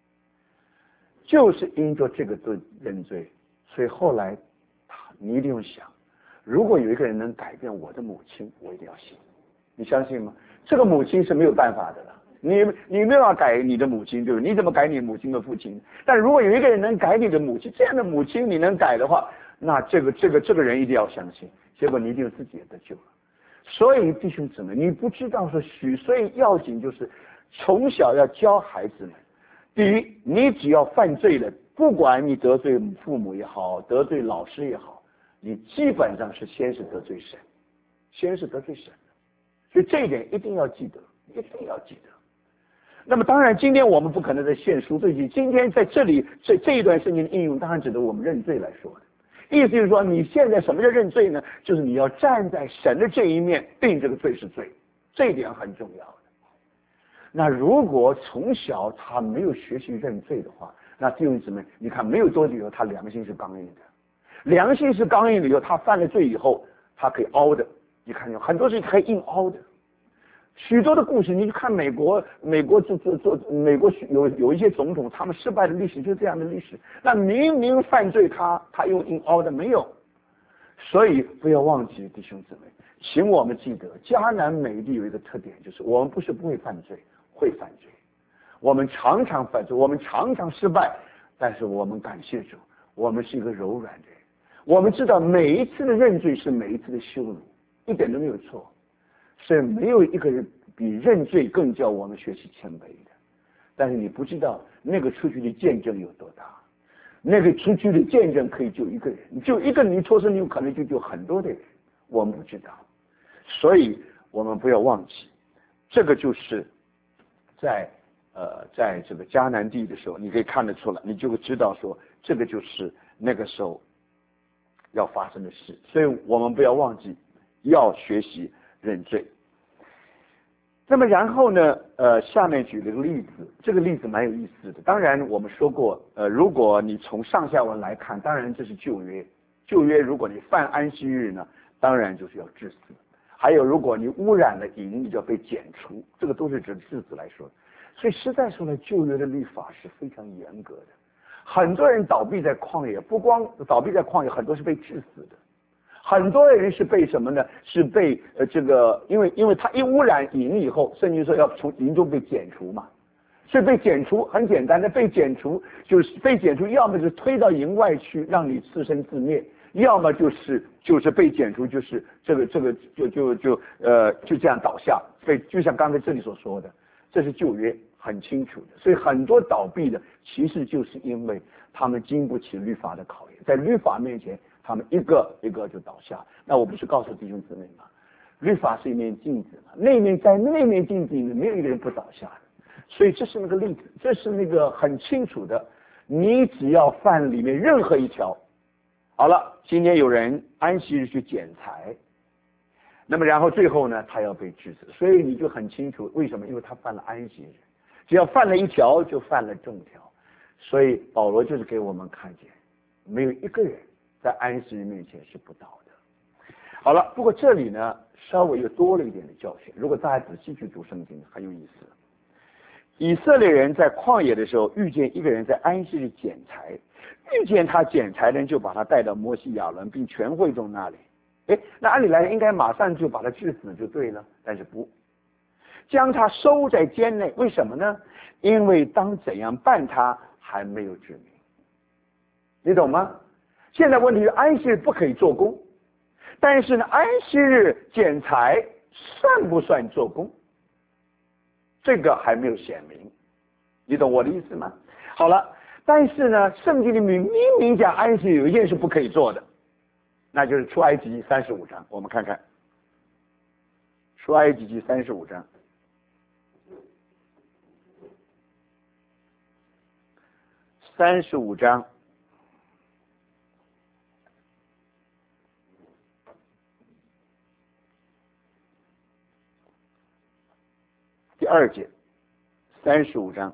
就是因着这个罪认罪，所以后来你一定要想，如果有一个人能改变我的母亲，我一定要信。你相信吗？这个母亲是没有办法的了，你你没有要改你的母亲，对不对？你怎么改你母亲的父亲？但如果有一个人能改你的母亲，这样的母亲你能改的话，那这个这个这个人一定要相信，结果你一定自己也得救了。所以弟兄姊妹，你不知道说许，所以要紧就是从小要教孩子们，第一，你只要犯罪了，不管你得罪父母也好，得罪老师也好，你基本上是先是得罪神，先是得罪神的，所以这一点一定要记得，一定要记得。那么当然，今天我们不可能在现赎罪记，今天在这里这这一段圣经的应用，当然指的我们认罪来说的。意思就是说，你现在什么叫认罪呢？就是你要站在神的这一面，定这个罪是罪，这一点很重要的。那如果从小他没有学习认罪的话，那弟兄姊妹，你看没有多久以后，他良心是刚硬的，良心是刚硬的以后，他犯了罪以后，他可以凹的。你看有很多事情可以硬凹的，许多的故事，你去看美国，美国做做做，美国有有一些总统，他们失败的历史就是这样的历史。那明明犯罪他，他他用硬凹的没有。所以不要忘记弟兄姊妹，请我们记得，迦南美地有一个特点，就是我们不是不会犯罪，会犯罪。我们常常犯罪，我们常常失败，但是我们感谢主，我们是一个柔软的人。我们知道每一次的认罪是每一次的羞辱，一点都没有错。所以没有一个人比认罪更叫我们学习谦卑的。但是你不知道那个出去的见证有多大，那个出去的见证可以救一个人，就一个人脱身，你有可能就救很多的人，我们不知道。所以我们不要忘记，这个就是在呃在这个迦南地的时候，你可以看得出来，你就会知道说这个就是那个时候要发生的事。所以我们不要忘记要学习认罪。那么然后呢呃下面举了一个例子，这个例子蛮有意思的。当然我们说过呃如果你从上下文来看，当然这是旧约，旧约如果你犯安息日呢，当然就是要致死。还有如果你污染了淫，你就要被剪除，这个都是指致死来说的。所以实在说呢，旧约的律法是非常严格的。很多人倒闭在旷野，不光倒闭在旷野，很多是被致死的。很多人是被什么呢？是被呃这个，因为因为他一污染淫以后，圣经说要从淫中被剪除嘛，所以被剪除很简单的，被剪除就是被剪除，要么是推到营外去，让你自生自灭； 要么就是就是被剪除，就是这个这个就就就呃就这样倒下，所以就像刚才这里所说的，这是旧约很清楚的。所以很多倒闭的其实就是因为他们经不起律法的考验，在律法面前他们一个一个就倒下。那我不是告诉弟兄姊妹吗？律法是一面镜子嘛，那面在那面镜子里面没有一个人不倒下的。所以这是那个例子，这是那个很清楚的，你只要犯里面任何一条，好了，今天有人安息日去剪裁，那么然后最后呢他要被治死，所以你就很清楚为什么，因为他犯了安息日，只要犯了一条就犯了众条。所以保罗就是给我们看见没有一个人在安息日面前是不倒的。好了，不过这里呢稍微又多了一点的教训，如果大家仔细去读圣经很有意思。以色列人在旷野的时候遇见一个人在安息日剪裁，遇见他剪裁的人就把他带到摩西亚伦并全会众那里。哎，那按理来应该马上就把他治死就对了，但是不，将他收在监内。为什么呢？因为当怎样办他还没有指明。你懂吗？现在问题是安息日不可以做工，但是呢安息日剪裁算不算做工，这个还没有显明，你懂我的意思吗？好了，但是呢圣经里面明明讲安息日有一件事不可以做的，那就是出埃及记三十五章，我们看看出埃及记三十五章。三十五章第二节，三十五章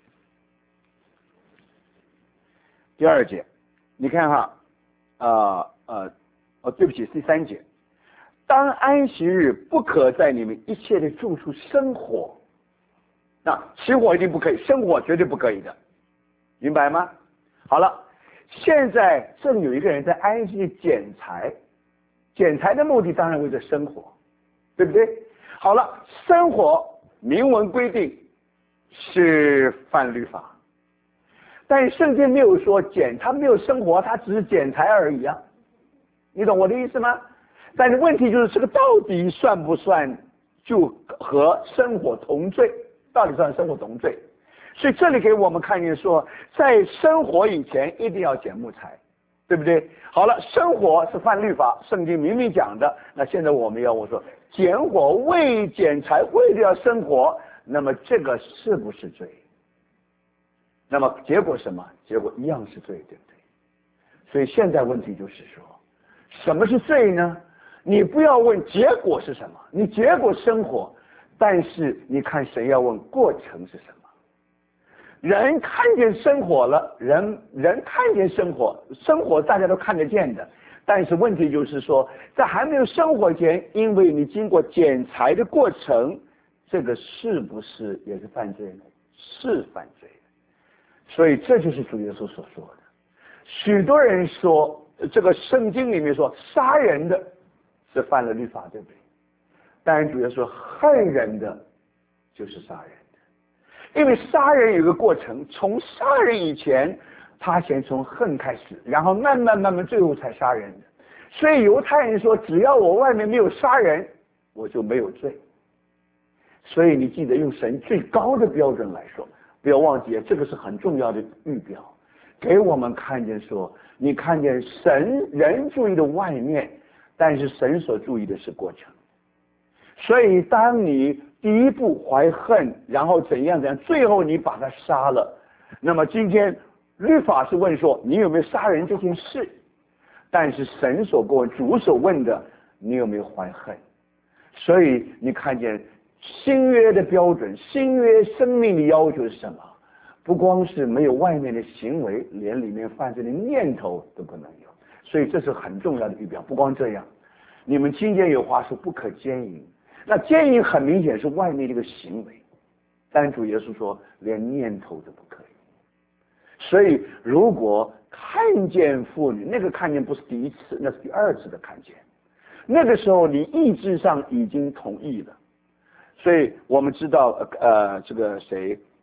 第二节，你看哈，呃呃哦，对不起，第三节，当安息日不可在你们一切的住处生火，那起火一定不可以，生火绝对不可以的，明白吗？好了，现在这里有一个人在安息日剪裁，剪裁的目的当然为了生火，对不对？好了，生火明文规定是犯律法，但是圣经没有说剪，他没有生火，他只是剪裁而已啊，你懂我的意思吗？但是问题就是这个到底算不算就和生火同罪，到底算生火同罪？所以这里给我们看见说，在生火以前一定要剪木材，对不对？好了，生火是犯律法，圣经明明讲的。那现在我们要我说，剪火未剪柴，为了要生火，那么这个是不是罪？那么结果什么？结果一样是罪，对不对？所以现在问题就是说，什么是罪呢？你不要问结果是什么，你结果生火，但是你看神要问过程是什么。人看见生火了，人人看见生火，生火大家都看得见的，但是问题就是说，在还没有生火前，因为你经过剪裁的过程，这个是不是也是犯罪呢？是犯罪的。所以这就是主耶稣所说的。许多人说，这个圣经里面说杀人的是犯了律法，对不对？但是主耶稣说恨人的就是杀人。因为杀人有个过程，从杀人以前，他先从恨开始，然后慢慢慢慢最后才杀人的。所以犹太人说，只要我外面没有杀人，我就没有罪。所以你记得用神最高的标准来说，不要忘记，这个是很重要的预表，给我们看见说，你看见神人注意的外面，但是神所注意的是过程。所以当你第一步怀恨，然后怎样怎样，最后你把他杀了，那么今天律法是问说你有没有杀人这件事，但是神所过主所问的，你有没有怀恨？所以你看见新约的标准，新约生命的要求是什么？不光是没有外面的行为，连里面犯罪的念头都不能有。所以这是很重要的预表。不光这样，你们今天有话说不可奸淫，那奸淫很明显是外面这个行为，但主耶稣说连念头都不可以。所以如果看见妇女，那个看见不是第一次，那是第二次的看见，那个时候你意志上已经同意了。所以我们知道呃这个谁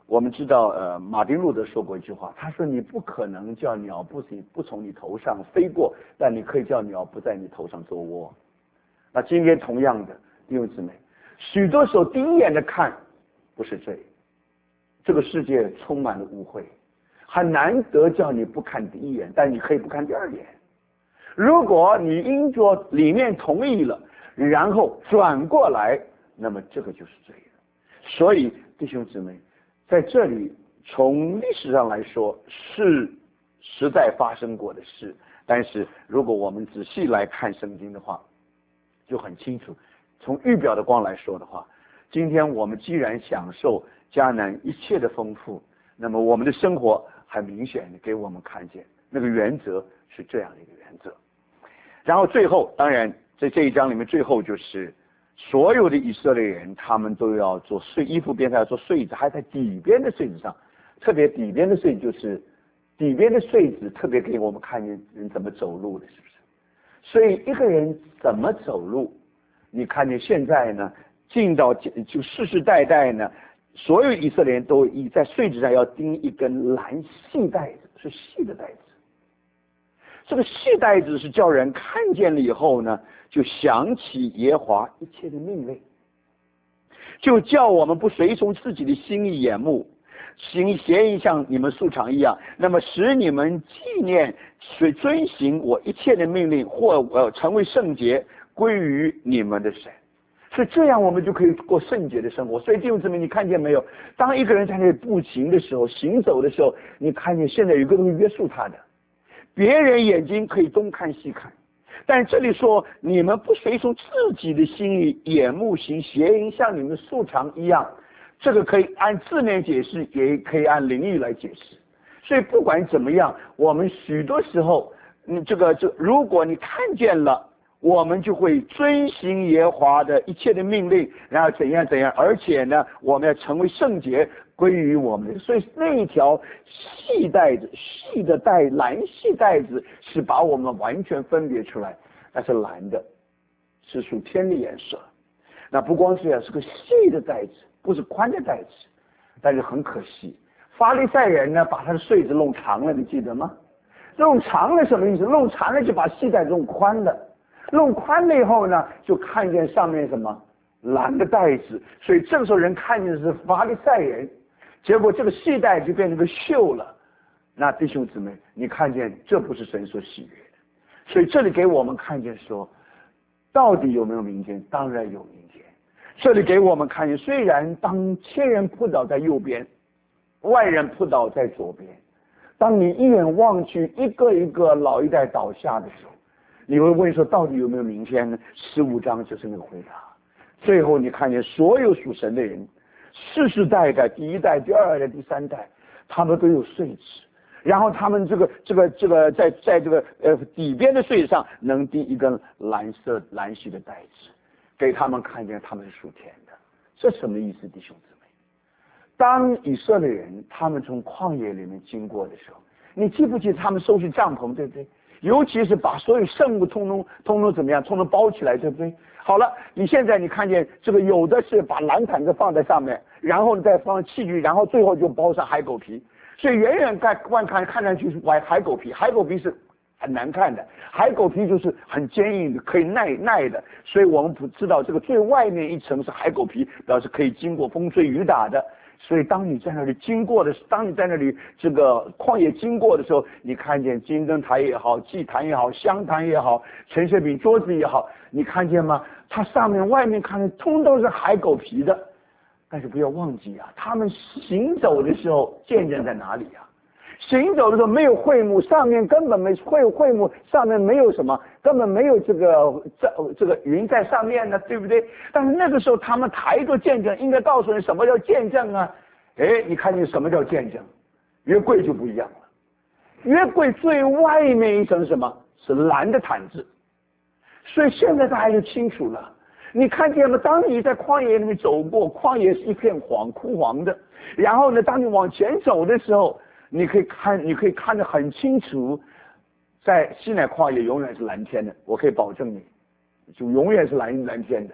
我们知道，呃，马丁路德说过一句话，他说：“你不可能叫鸟不从不从你头上飞过，但你可以叫鸟不在你头上做窝。”那今天同样的，弟兄姊妹，许多时候第一眼的看不是罪，这个世界充满了污秽，很难得叫你不看第一眼，但你可以不看第二眼。如果你因着里面同意了，然后转过来，那么这个就是罪了。所以弟兄姊妹，在这里从历史上来说是实在发生过的事，但是如果我们仔细来看圣经的话，就很清楚。从预表的光来说的话，今天我们既然享受迦南一切的丰富，那么我们的生活很明显的给我们看见那个原则是这样的一个原则。然后最后，当然在这一章里面最后就是所有的以色列人他们都要做穗，衣服边上要做穗子，还在底边的穗子上，特别底边的穗子就是底边的穗子特别给我们看见人怎么走路的，是不是？所以一个人怎么走路，你看见现在呢，进到就世世代代呢，所有以色列人都以在穗子上要钉一根蓝细带子，是细的带子。这个细带子是叫人看见了以后呢，就想起耶和华一切的命令，就叫我们不随从自己的心意眼目，行邪淫像你们素常一样，那么使你们纪念随遵行我一切的命令，或呃成为圣洁，归于你们的神。所以这样我们就可以过圣洁的生活。所以弟兄姊妹，你看见没有？当一个人在那里步行的时候，行走的时候，你看见现在有一个东西约束他的，别人眼睛可以东看西看，但这里说你们不随从自己的心意眼目行邪淫，像你们素常一样。这个可以按字面解释，也可以按灵意来解释。所以不管怎么样，我们许多时候，嗯，这个这如果你看见了，我们就会遵行耶和华的一切的命令，然后怎样怎样，而且呢，我们要成为圣洁，归于我们。所以那一条细带子，细的带蓝细带子，是把我们完全分别出来。那是蓝的，是属天的颜色。那不光是这样，是个细的带子，不是宽的带子。但是很可惜，法利赛人呢，把他的穗子弄长了，你记得吗？弄长了什么意思？弄长了就把细带子弄宽了。弄宽了以后呢，就看见上面什么蓝的带子，所以这个时候人看见的是法利赛人，结果这个细带就变成个锈了。那弟兄姊妹，你看见这不是神所喜悦的。所以这里给我们看见说，到底有没有明天？当然有明天。这里给我们看见，虽然当千人扑倒在右边，万人扑倒在左边，当你一眼望去，一个一个老一代倒下的时候，你会问说到底有没有明天呢？十五章就是那个回答。最后你看见所有属神的人，世世代代，第一代、第二代、第三代，他们都有穗子，然后他们这个这个这个在在这个呃底边的穗子上能钉一根蓝色蓝细的带子，给他们看见他们是属天的。这什么意思，弟兄姊妹？当以色列人他们从旷野里面经过的时候，你记不记得他们收拾帐篷，对不对？尤其是把所有圣物通通通通怎么样，通通包起来，对不对？好了，你现在你看见这个，有的是把蓝毯子放在上面，然后再放器具，然后最后就包上海狗皮，所以远远看观看看上去是海海狗皮，海狗皮是很难看的，海狗皮就是很坚硬的，可以耐耐的，所以我们不知道这个最外面一层是海狗皮，表示可以经过风吹雨打的。所以当你在那里经过的，当你在那里这个旷野经过的时候，你看见金灯台也好，祭坛也好，香坛也好，陈设饼桌子也好，你看见吗？它上面外面看的通都是海狗皮的。但是不要忘记啊，他们行走的时候见证在哪里啊？行走的时候没有会幕，上面根本没会会幕，上面没有什么，根本没有这个这这个云在上面呢，对不对？但是那个时候他们抬着见证，应该告诉你什么叫见证啊？哎，你看见什么叫见证？约柜就不一样了，约柜最外面一层是什么？是蓝的毯子，所以现在大家就清楚了。你看见吗？当你在旷野里面走过，旷野是一片黄枯黄的，然后呢，当你往前走的时候，你可以看，你可以看得很清楚，在西乃旷野永远是蓝天的，我可以保证你，就永远是蓝蓝天的。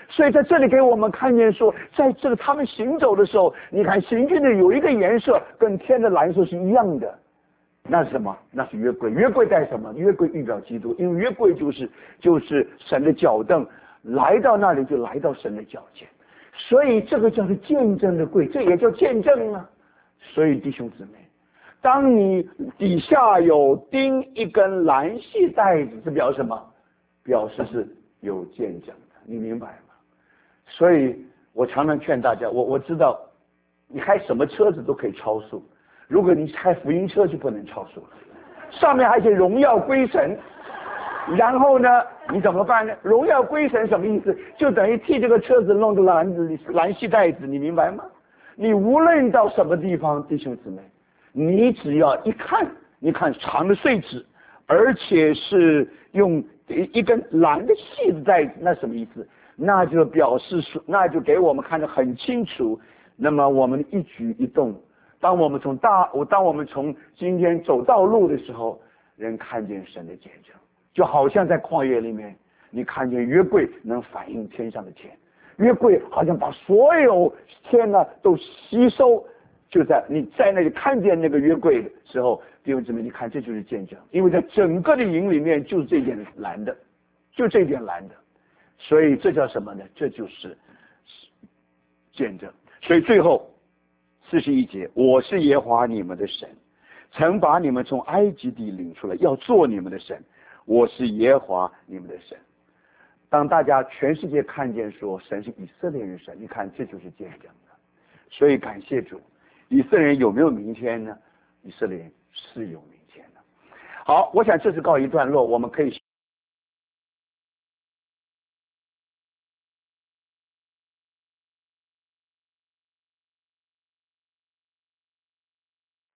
所以在这里给我们看见说，在这个他们行走的时候，你看行进的有一个颜色跟天的蓝色是一样的，那是什么？那是约柜。约柜带什么？约柜预表基督，因为约柜就是就是神的脚凳，来到那里就来到神的脚前，所以这个叫做见证的柜，这也叫见证啊。所以弟兄姊妹，当你底下有钉一根蓝细带子，是表示什么？表示是有见证的，你明白吗？所以我常常劝大家，我我知道你开什么车子都可以超速，如果你开福音车就不能超速了，上面还写荣耀归神，然后呢你怎么办呢？荣耀归神什么意思？就等于替这个车子弄个蓝蓝细带子，你明白吗？你无论到什么地方，弟兄姊妹，你只要一看，你看长的碎纸，而且是用一根蓝的细的带子，那什么意思？那就表示说，那就给我们看得很清楚。那么我们一举一动，当我们从大，当我们从今天走道路的时候，人看见神的见证，就好像在旷野里面，你看见约柜能反映天上的天。约柜好像把所有天呢都吸收，就在你在那里看见那个约柜的时候，弟兄姊妹，你看这就是见证，因为在整个的营里面就是这点蓝的，就这点蓝的，所以这叫什么呢？这就是见证。所以最后四十一节，我是耶和华你们的神，曾把你们从埃及地领出来，要做你们的神，我是耶和华你们的神。当大家全世界看见说神是以色列人神，你看这就是见证的。所以感谢主，以色列人有没有明天呢？以色列人是有明天的。好，我想这是告一段落，我们可以